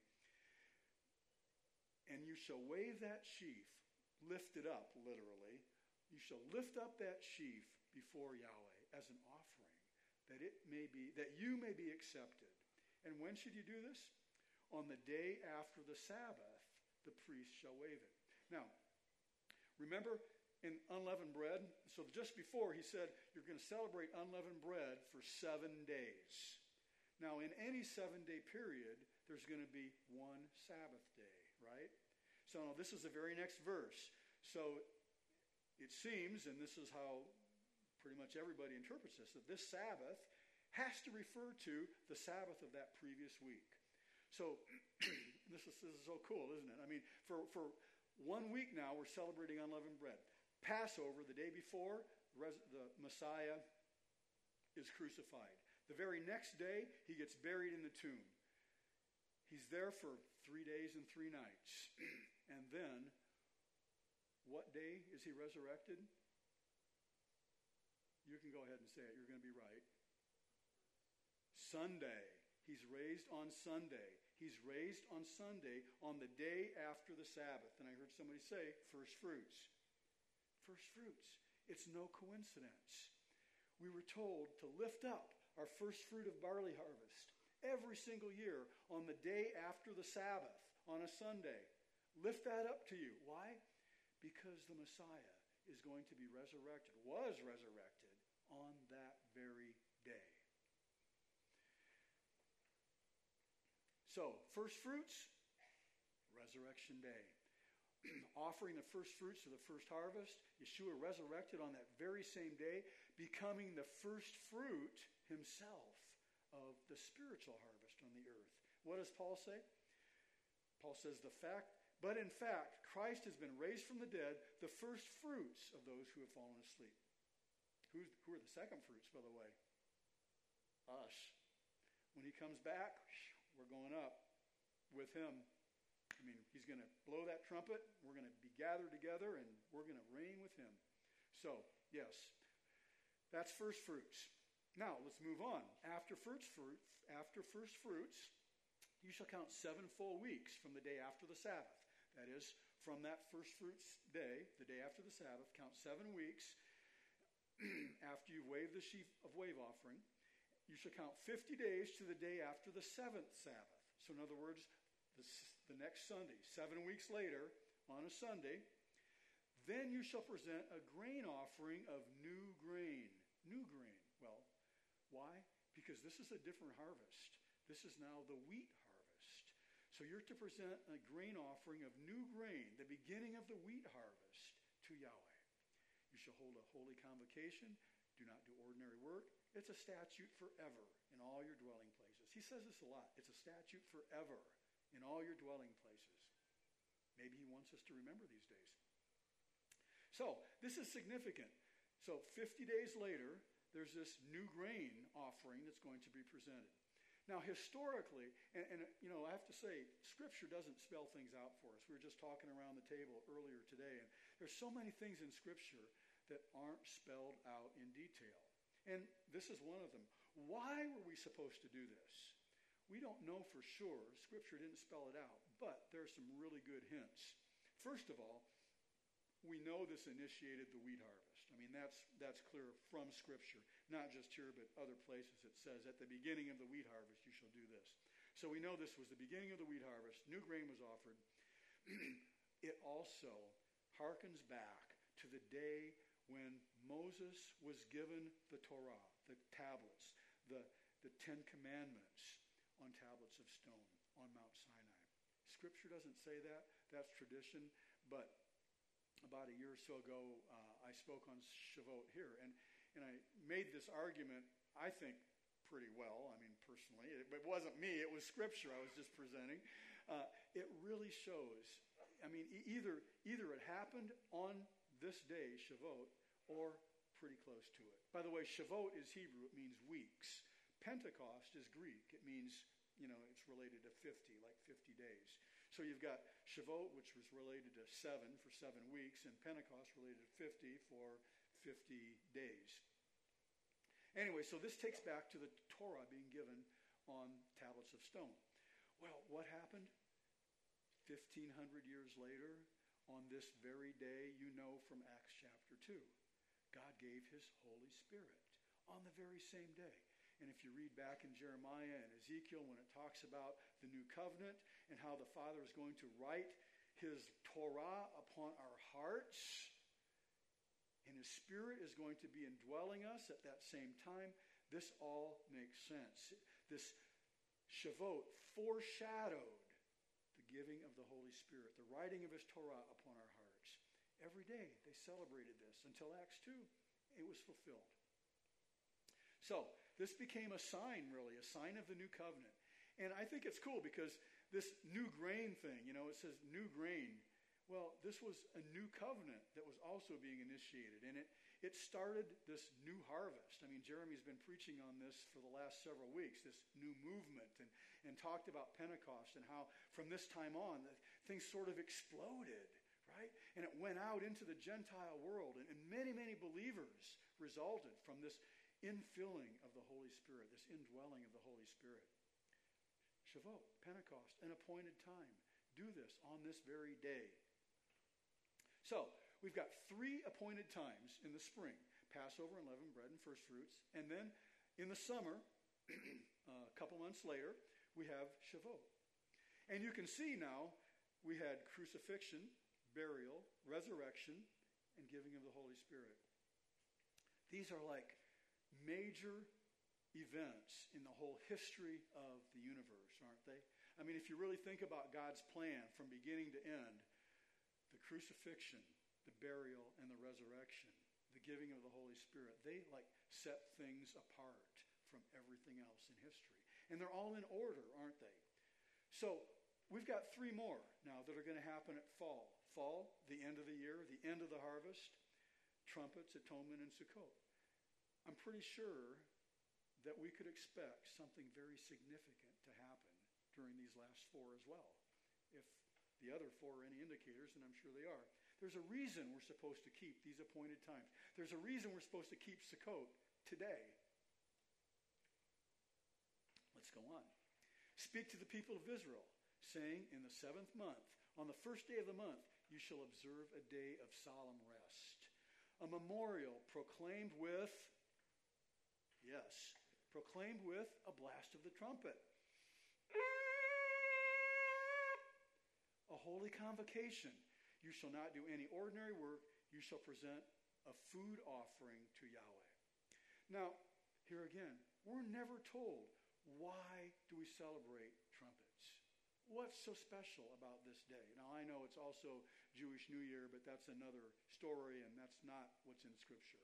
And you shall wave that sheaf, lift it up, literally. You shall lift up that sheaf before Yahweh as an offering, that you may be accepted. And when should you do this? On the day after the Sabbath, the priest shall wave it. Now, remember in unleavened bread, so just before he said, you're going to celebrate unleavened bread for 7 days. Now, in any 7-day period, there's going to be one Sabbath day, right? So this is the very next verse. So it seems, and this is how pretty much everybody interprets this, that this Sabbath has to refer to the Sabbath of that previous week. So this is so cool, isn't it? I mean, for 1 week now, we're celebrating unleavened bread. Passover, the day before, the Messiah is crucified. The very next day, he gets buried in the tomb. He's there for 3 days and 3 nights. And then, what day is he resurrected? You can go ahead and say it. You're going to be right. Sunday. He's raised on Sunday. He's raised on Sunday on the day after the Sabbath. And I heard somebody say, first fruits. First fruits. It's no coincidence. We were told to lift up our first fruit of barley harvest every single year on the day after the Sabbath, on a Sunday. Lift that up to you. Why? Because the Messiah is going to be resurrected, was resurrected on that very day. So, first fruits, Resurrection Day. Offering the first fruits of the first harvest, Yeshua resurrected on that very same day, becoming the first fruit himself of the spiritual harvest on the earth. What does Paul say? Paul says, but in fact, Christ has been raised from the dead, the first fruits of those who have fallen asleep. Who are the second fruits, by the way? Us. When he comes back, we're going up with him. I mean, he's going to blow that trumpet. We're going to be gathered together, and we're going to reign with him. So, yes, that's first fruits. Now, let's move on. After first fruits, you shall count 7 full weeks from the day after the Sabbath. That is, from that first fruits day, the day after the Sabbath, count 7 weeks after you've waved the sheaf of wave offering. You shall count 50 days to the day after the 7th Sabbath. So in other words, the next Sunday, 7 weeks later, on a Sunday, then you shall present a grain offering of new grain. New grain. Well, why? Because this is a different harvest. This is now the wheat harvest. So you're to present a grain offering of new grain, the beginning of the wheat harvest, to Yahweh. You shall hold a holy convocation. Do not do ordinary work. It's a statute forever in all your dwelling places. He says this a lot. It's a statute forever in all your dwelling places. Maybe he wants us to remember these days. So, this is significant. So, 50 days later, there's this new grain offering that's going to be presented. Now, historically, and I have to say, Scripture doesn't spell things out for us. We were just talking around the table earlier today, and there's so many things in Scripture that aren't spelled out in detail. And this is one of them. Why were we supposed to do this? We don't know for sure. Scripture didn't spell it out, but there are some really good hints. First of all, we know this initiated the wheat harvest. I mean, that's clear from Scripture. Not just here, but other places. It says, at the beginning of the wheat harvest, you shall do this. So we know this was the beginning of the wheat harvest. New grain was offered. It also harkens back to the day when Moses was given the Torah, the tablets, the 10 Commandments on tablets of stone on Mount Sinai. Scripture doesn't say that. That's tradition. But about a year or so ago, I spoke on Shavuot here, and I made this argument, I think, pretty well. I mean, personally. It wasn't me. It was Scripture I was just presenting. It really shows, I mean, either it happened on this day, Shavuot, or pretty close to it. By the way, Shavuot is Hebrew. It means weeks. Pentecost is Greek. It means, it's related to 50, like 50 days. So you've got Shavuot, which was related to 7 for 7 weeks, and Pentecost related to 50 for 50 days. Anyway, so this takes back to the Torah being given on tablets of stone. Well, what happened? 1,500 years later, on this very day, from Acts chapter 2, God gave his Holy Spirit on the very same day. And if you read back in Jeremiah and Ezekiel when it talks about the new covenant and how the Father is going to write his Torah upon our hearts, and his Spirit is going to be indwelling us at that same time, this all makes sense. This Shavuot foreshadowed the giving of the Holy Spirit, the writing of his Torah upon our hearts. Every day they celebrated this until Acts 2, it was fulfilled. So, this became a sign, really, a sign of the new covenant. And I think it's cool because this new grain thing, it says new grain. Well, this was a new covenant that was also being initiated. And it started this new harvest. I mean, Jeremy's been preaching on this for the last several weeks, this new movement, and talked about Pentecost and how from this time on, things sort of exploded right? And it went out into the Gentile world, and many, many believers resulted from this infilling of the Holy Spirit, this indwelling of the Holy Spirit. Shavuot, Pentecost, an appointed time. Do this on this very day. So, we've got 3 appointed times in the spring: Passover, unleavened bread, and first fruits. And then in the summer, a couple months later, we have Shavuot. And you can see now we had crucifixion, burial, resurrection, and giving of the Holy Spirit. These are like major events in the whole history of the universe, aren't they? I mean, if you really think about God's plan from beginning to end, the crucifixion, the burial, and the resurrection, the giving of the Holy Spirit, they like set things apart from everything else in history. And they're all in order, aren't they? So we've got 3 more now that are going to happen at fall. Fall, the end of the year, the end of the harvest, trumpets, atonement, and Sukkot. I'm pretty sure that we could expect something very significant to happen during these last 4 as well. If the other 4 are any indicators, and I'm sure they are. There's a reason we're supposed to keep these appointed times. There's a reason we're supposed to keep Sukkot today. Let's go on. Speak to the people of Israel, saying, in the 7th month, on the first day of the month, you shall observe a day of solemn rest. A memorial proclaimed with a blast of the trumpet. A holy convocation. You shall not do any ordinary work. You shall present a food offering to Yahweh. Now, here again, we're never told, why do we celebrate trumpets? What's so special about this day? Now, I know it's also Jewish New Year, but that's another story, and that's not what's in Scripture.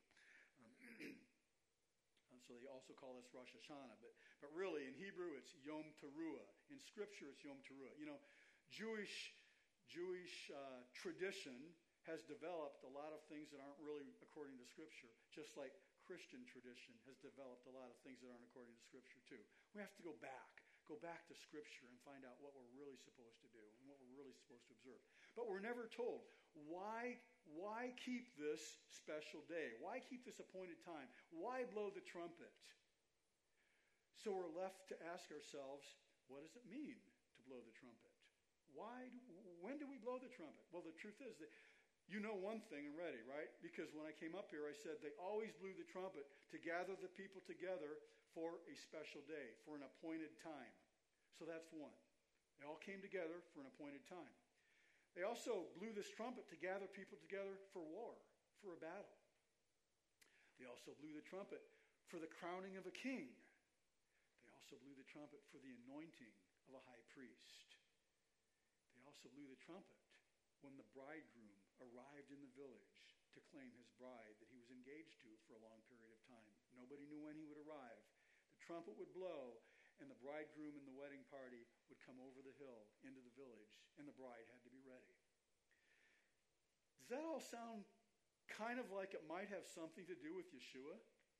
So they also call this Rosh Hashanah. But really, in Hebrew, it's Yom Teruah. In Scripture, it's Yom Teruah. You know, Jewish tradition has developed a lot of things that aren't really according to Scripture, just like Christian tradition has developed a lot of things that aren't according to Scripture too. We have to go back to Scripture and find out what we're really supposed to do and what we're really supposed to observe. But we're never told, why keep this special day? Why keep this appointed time? Why blow the trumpet? So we're left to ask ourselves, what does it mean to blow the trumpet? When do we blow the trumpet? Well, the truth is that you know one thing already, right? Because when I came up here, I said they always blew the trumpet to gather the people together for a special day, for an appointed time. So that's one. They all came together for an appointed time. They also blew this trumpet to gather people together for war, for a battle. They also blew the trumpet for the crowning of a king. They also blew the trumpet for the anointing of a high priest. They also blew the trumpet when the bridegroom arrived in the village to claim his bride that he was engaged to for a long period of time. Nobody knew when he would arrive. The trumpet would blow, and the bridegroom and the wedding party would come over the hill into the village, and the bride had to be ready. Does that all sound kind of like it might have something to do with Yeshua?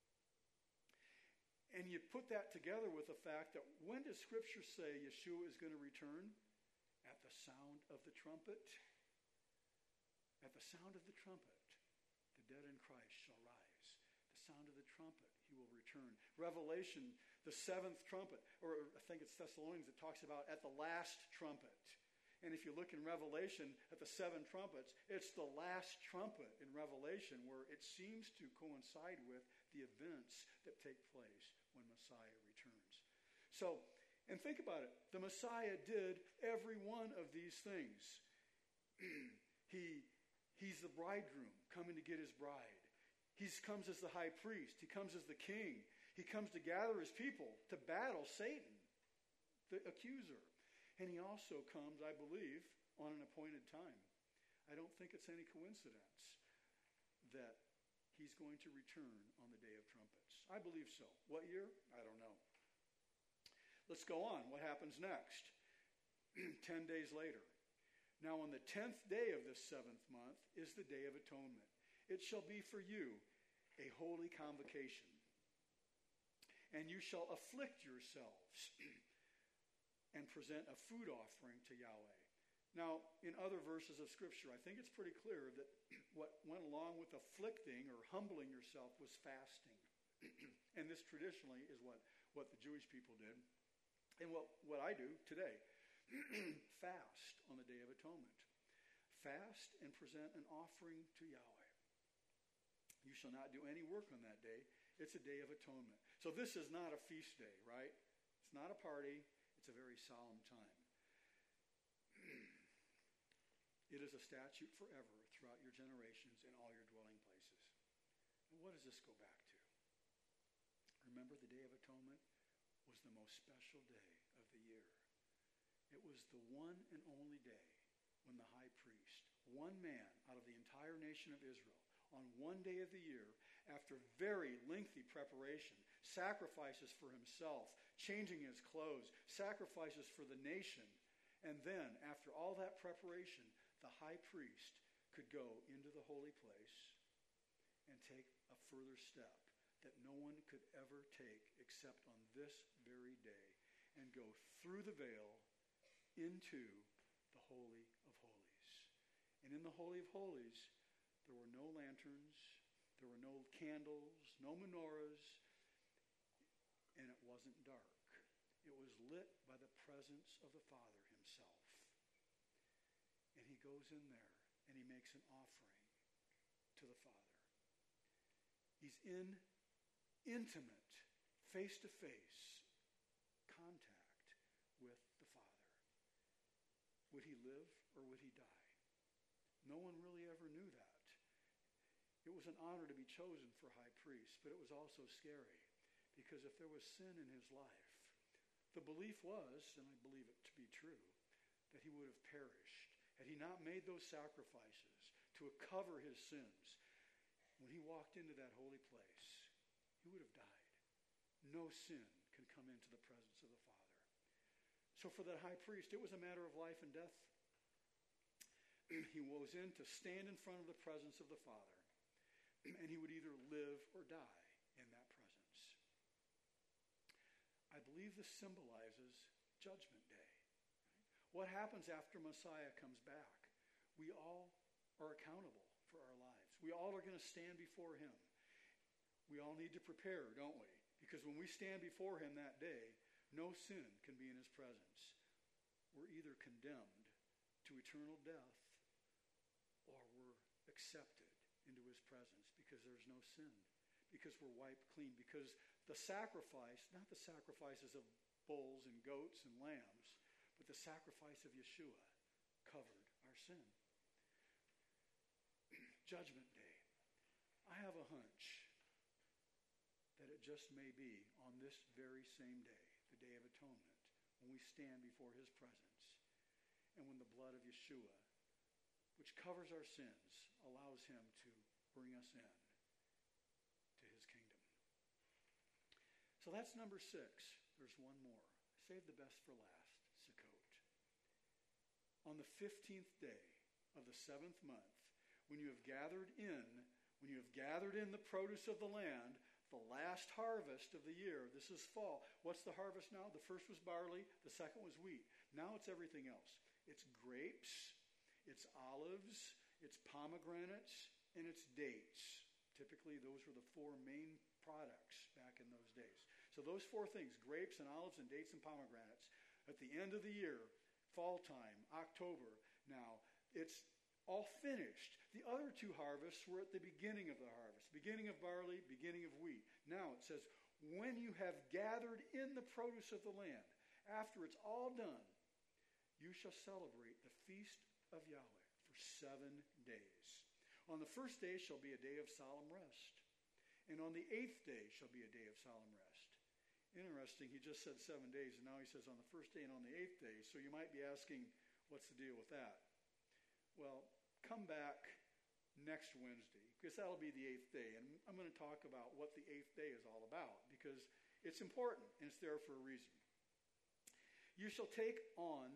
And you put that together with the fact that when does Scripture say Yeshua is going to return? At the sound of the trumpet. At the sound of the trumpet, the dead in Christ shall rise. The sound of the trumpet, he will return. Revelation, the 7th trumpet, or I think it's Thessalonians that talks about at the last trumpet. And if you look in Revelation at the 7 trumpets, it's the last trumpet in Revelation where it seems to coincide with the events that take place when Messiah returns. So, and think about it. The Messiah did every one of these things. He's the bridegroom coming to get his bride. He comes as the high priest. He comes as the king. He comes to gather his people to battle Satan, the accuser. And he also comes, I believe, on an appointed time. I don't think it's any coincidence that he's going to return on the Day of Trumpets. I believe so. What year? I don't know. Let's go on. What happens next? 10 days later. Now on the 10th day of this 7th month is the Day of Atonement. It shall be for you a holy convocation. And you shall afflict yourselves and present a food offering to Yahweh. Now, in other verses of Scripture, I think it's pretty clear that what went along with afflicting or humbling yourself was fasting. And this traditionally is what the Jewish people did. And what I do today, fast on the Day of Atonement. Fast and present an offering to Yahweh. You shall not do any work on that day. It's a day of atonement. So this is not a feast day, right? It's not a party. It's a very solemn time. It is a statute forever throughout your generations in all your dwelling places. And what does this go back to? Remember, the Day of Atonement was the most special day of the year. It was the one and only day when the high priest, one man out of the entire nation of Israel, on one day of the year, after very lengthy preparation, sacrifices for himself, changing his clothes, sacrifices for the nation, and then, after all that preparation, the high priest could go into the holy place and take a further step that no one could ever take except on this very day, and go through the veil into the Holy of Holies. And in the Holy of Holies, there were no lanterns, there were no candles, no menorahs, and it wasn't dark. It was lit by the presence of the Father himself. And he goes in there and he makes an offering to the Father. He's in intimate, face-to-face contact with the Father. Would he live or would he die? No one really ever knew that. It was an honor to be chosen for high priest, but it was also scary, because if there was sin in his life, the belief was, and I believe it to be true, that he would have perished. Had he not made those sacrifices to cover his sins, when he walked into that holy place, he would have died. No sin can come into the presence of the Father. So for that high priest, it was a matter of life and death. He was in to stand in front of the presence of the Father, and he would either live or die in that presence. I believe this symbolizes Judgment Day. What happens after Messiah comes back? We all are accountable for our lives. We all are going to stand before him. We all need to prepare, don't we? Because when we stand before him that day, no sin can be in his presence. We're either condemned to eternal death or we're accepted into his presence because there's no sin, because we're wiped clean, because the sacrifice, not the sacrifices of bulls and goats and lambs, but the sacrifice of Yeshua covered our sin. Judgment Day. I have a hunch that it just may be on this very same day, the Day of Atonement, when we stand before his presence, and when the blood of Yeshua, which covers our sins, allows him to bring us in to his kingdom. So that's number 6. There's one more. Save the best for last, Sukkot. On the 15th day of the 7th month, when you have gathered in the produce of the land, the last harvest of the year. This is fall. What's the harvest now? The first was barley, the second was wheat. Now it's everything else. It's grapes, it's olives, it's pomegranates, and it's dates. Typically, those were the 4 main products back in those days. So those 4 things, grapes and olives and dates and pomegranates, at the end of the year, fall time, October, now, it's all finished. The other 2 harvests were at the beginning of the harvest. Beginning of barley, beginning of wheat. Now it says, when you have gathered in the produce of the land, after it's all done, you shall celebrate the feast of Yahweh for 7 days. On the first day shall be a day of solemn rest. And on the 8th day shall be a day of solemn rest. Interesting, he just said 7 days, and now he says on the first day and on the 8th day. So you might be asking, what's the deal with that? Well, come back next Wednesday, because that'll be the 8th day. And I'm going to talk about what the 8th day is all about, because it's important, and it's there for a reason. You shall take on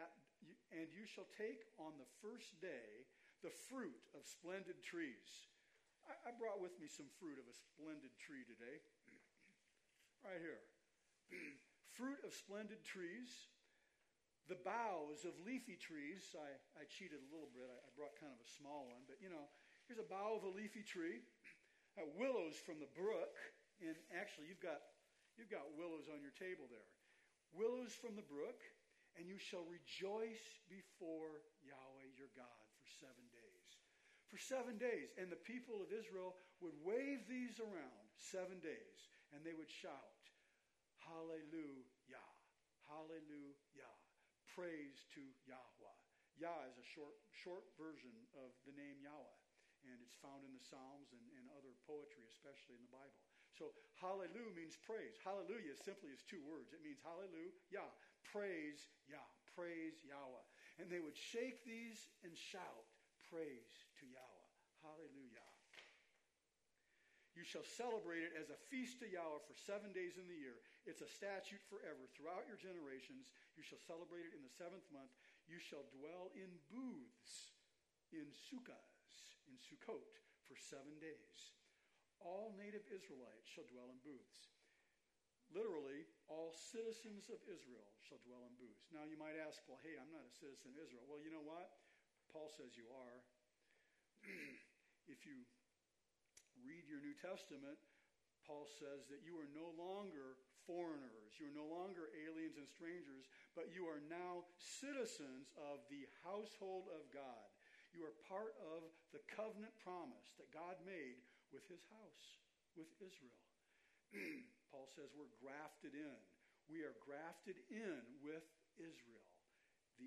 the first day the fruit of splendid trees. I brought with me some fruit of a splendid tree today. Right here. Fruit of splendid trees, The boughs of leafy trees, I cheated a little bit. I brought kind of a small one, but here's a bough of a leafy tree. Willows from the brook, and actually you've got willows on your table there. Willows from the brook, and you shall rejoice before Yahweh your God for 7 days. For 7 days. And the people of Israel would wave these around 7 days, and they would shout, Hallelujah, Hallelujah, praise to Yahweh. Yah is a short version of the name Yahweh, and it's found in the Psalms and other poetry, especially in the Bible. So hallelujah means praise. Hallelujah simply is 2 words. It means hallelujah, praise Yah, praise Yahweh. And they would shake these and shout, praise to Yahweh, hallelujah. You shall celebrate it as a feast to Yahweh for 7 days in the year. It's a statute forever. Throughout your generations, you shall celebrate it in the 7th month. You shall dwell in booths, in Sukkot, for 7 days. All native Israelites shall dwell in booths. Literally, all citizens of Israel shall dwell in booths. Now you might ask, well, hey, I'm not a citizen of Israel. Well, you know what? Paul says you are. If you read your New Testament, Paul says that you are no longer foreigners. You are no longer aliens and strangers, but you are now citizens of the household of God. You are part of the covenant promise that God made with his house, with Israel. Paul says we're grafted in. We are grafted in with Israel, the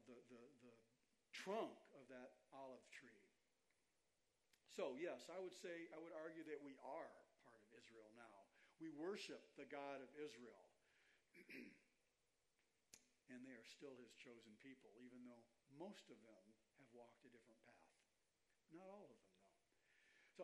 trunk of that olive tree. So, yes, I would argue that we are part of Israel now. We worship the God of Israel. And they are still his chosen people, even though most of them have walked a different path. Not all of them, though. So,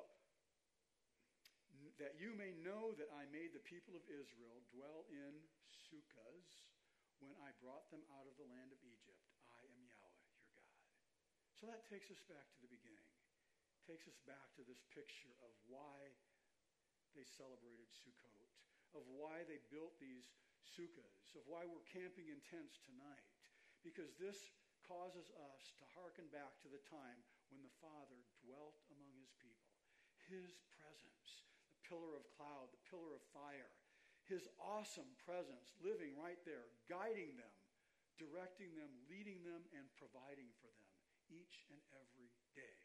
that you may know that I made the people of Israel dwell in sukkahs when I brought them out of the land of Egypt. I am Yahweh, your God. So that takes us back to the beginning. Takes us back to this picture of why they celebrated Sukkot, of why they built these sukkahs, of why we're camping in tents tonight. Because this causes us to hearken back to the time when the Father dwelt among his people. His presence, the pillar of cloud, the pillar of fire, his awesome presence living right there, guiding them, directing them, leading them, and providing for them each and every day.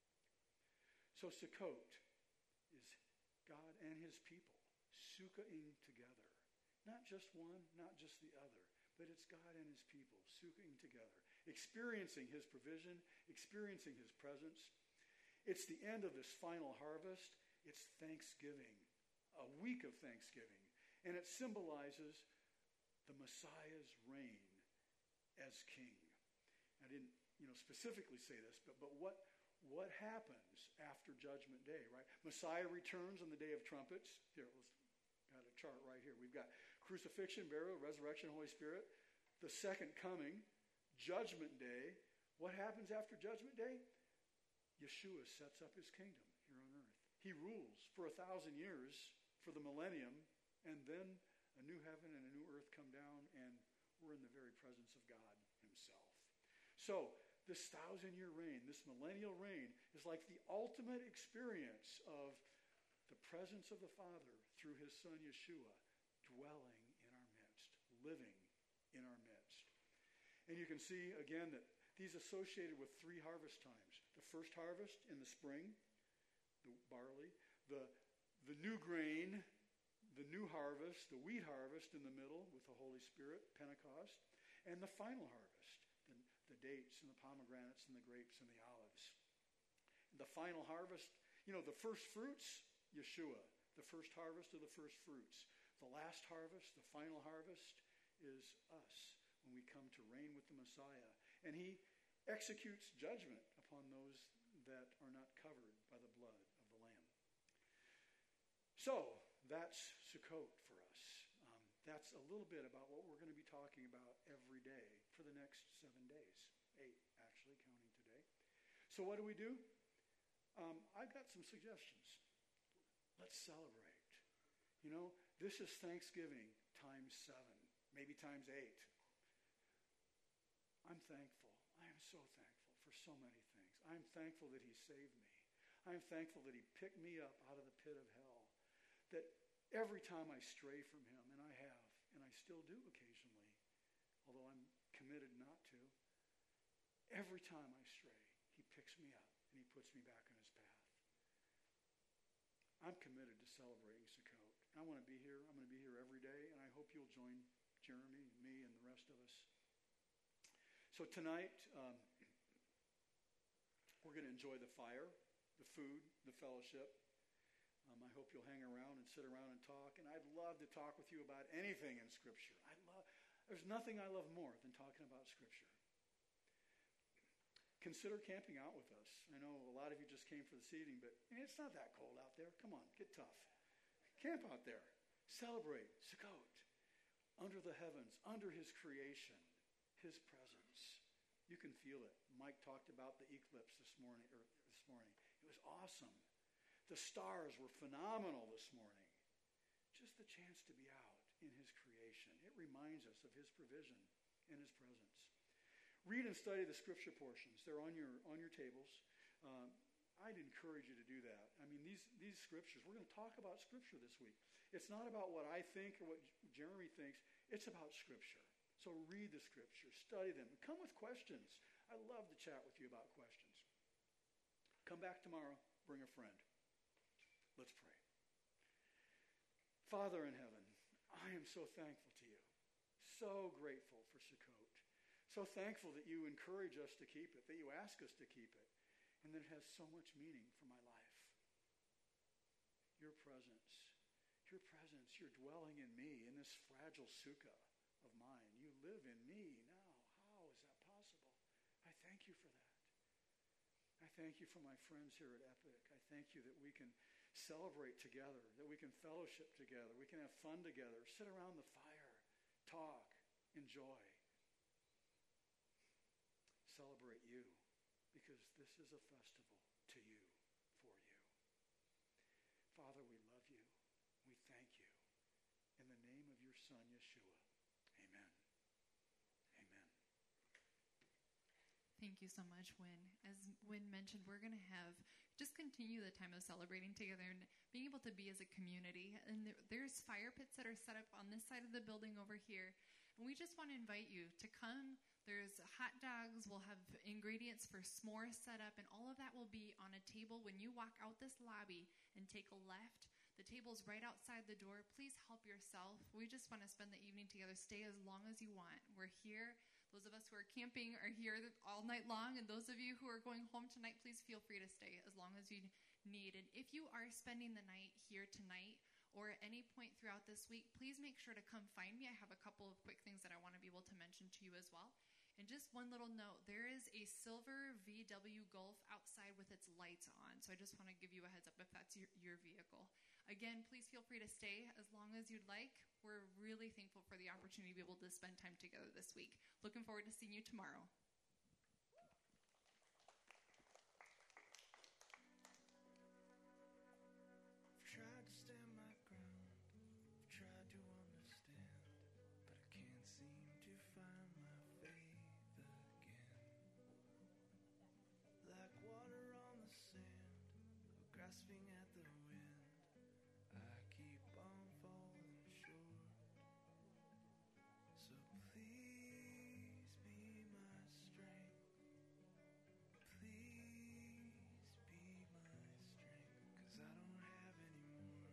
So Sukkot is God and his people sukkahing together. Not just one, not just the other, but it's God and his people sukkahing together, experiencing his provision, experiencing his presence. It's the end of this final harvest. It's Thanksgiving, a week of Thanksgiving. And it symbolizes the Messiah's reign as king. I didn't specifically say this, but what happens after Judgment Day, right? Messiah returns on the Day of Trumpets. Here, got a chart right here. We've got crucifixion, burial, resurrection, Holy Spirit, the second coming, Judgment Day. What happens after Judgment Day? Yeshua sets up his kingdom here on earth. He rules for 1,000 years, for the millennium, and then a new heaven and a new earth come down, and we're in the very presence of God himself. So, this 1,000-year reign, this millennial reign, is like the ultimate experience of the presence of the Father through his Son Yeshua dwelling in our midst, living in our midst. And you can see, again, that these associated with 3 harvest times. The first harvest in the spring, the barley, the new grain, the new harvest, the wheat harvest in the middle with the Holy Spirit, Pentecost, and the final harvest. The dates and the pomegranates and the grapes and the olives. The final harvest, the first fruits, Yeshua. The first harvest of the first fruits. The last harvest, the final harvest, is us when we come to reign with the Messiah. And he executes judgment upon those that are not covered by the blood of the Lamb. So, that's Sukkot for us. That's a little bit about what we're going to be talking about every day for the next 7 days. 8, actually, counting today. So what do? I've got some suggestions. Let's celebrate. This is Thanksgiving times 7, maybe times 8. I'm thankful. I am so thankful for so many things. I'm thankful that he saved me. I'm thankful that he picked me up out of the pit of hell. That every time I stray from him, and I have, and I still do occasionally, although I'm committed not to, every time I stray, he picks me up and he puts me back on his path. I'm committed to celebrating Sukkot. I want to be here. I'm going to be here every day, and I hope you'll join Jeremy, me, and the rest of us. So tonight, we're going to enjoy the fire, the food, the fellowship. I hope you'll hang around and sit around and talk. And I'd love to talk with you about anything in Scripture. There's nothing I love more than talking about Scripture. Consider camping out with us. I know a lot of you just came for the seating, but it's not that cold out there. Come on, get tough. Camp out there. Celebrate Sukkot. Under the heavens, under his creation, his presence. You can feel it. Mike talked about the eclipse this morning. It was awesome. The stars were phenomenal this morning. Just the chance to be out in his creation. It reminds us of his provision and his presence. Read and study the scripture portions. They're on your tables. I'd encourage you to do that. I mean, these scriptures, we're going to talk about scripture this week. It's not about what I think or what Jeremy thinks. It's about scripture. So read the scriptures, study them. Come with questions. I love to chat with you about questions. Come back tomorrow. Bring a friend. Let's pray. Father in heaven, I am so thankful to you. So grateful for Sukkot. So thankful that you encourage us to keep it, that you ask us to keep it, and that it has so much meaning for my life. Your presence, you're dwelling in me, in this fragile sukkah of mine. You live in me now. How is that possible? I thank you for that. I thank you for my friends here at Epic. I thank you that we can celebrate together, that we can fellowship together, we can have fun together, sit around the fire, talk, enjoy. Celebrate you, because this is a festival to you, for you. Father, we love you. We thank you. In the name of your Son, Yeshua. Amen. Amen. Thank you so much, Wynn. As Wynn mentioned, we're going to just continue the time of celebrating together and being able to be as a community. And there's fire pits that are set up on this side of the building over here. And we just want to invite you to come. There's hot dogs. We'll have ingredients for s'mores set up. And all of that will be on a table when you walk out this lobby and take a left. The table's right outside the door. Please help yourself. We just want to spend the evening together. Stay as long as you want. We're here. Those of us who are camping are here all night long. And those of you who are going home tonight, please feel free to stay as long as you need. And if you are spending the night here tonight or at any point throughout this week, please make sure to come find me. I have a couple of quick things that I want to be able to mention to you as well. And just one little note, there is a silver VW Golf outside with its lights on. So I just want to give you a heads up if that's your vehicle. Again, please feel free to stay as long as you'd like. We're really thankful for the opportunity to be able to spend time together this week. Looking forward to seeing you tomorrow. I've tried to stand my ground, I've tried to understand, but I can't seem to find my faith again. Like water on the sand, or grasping at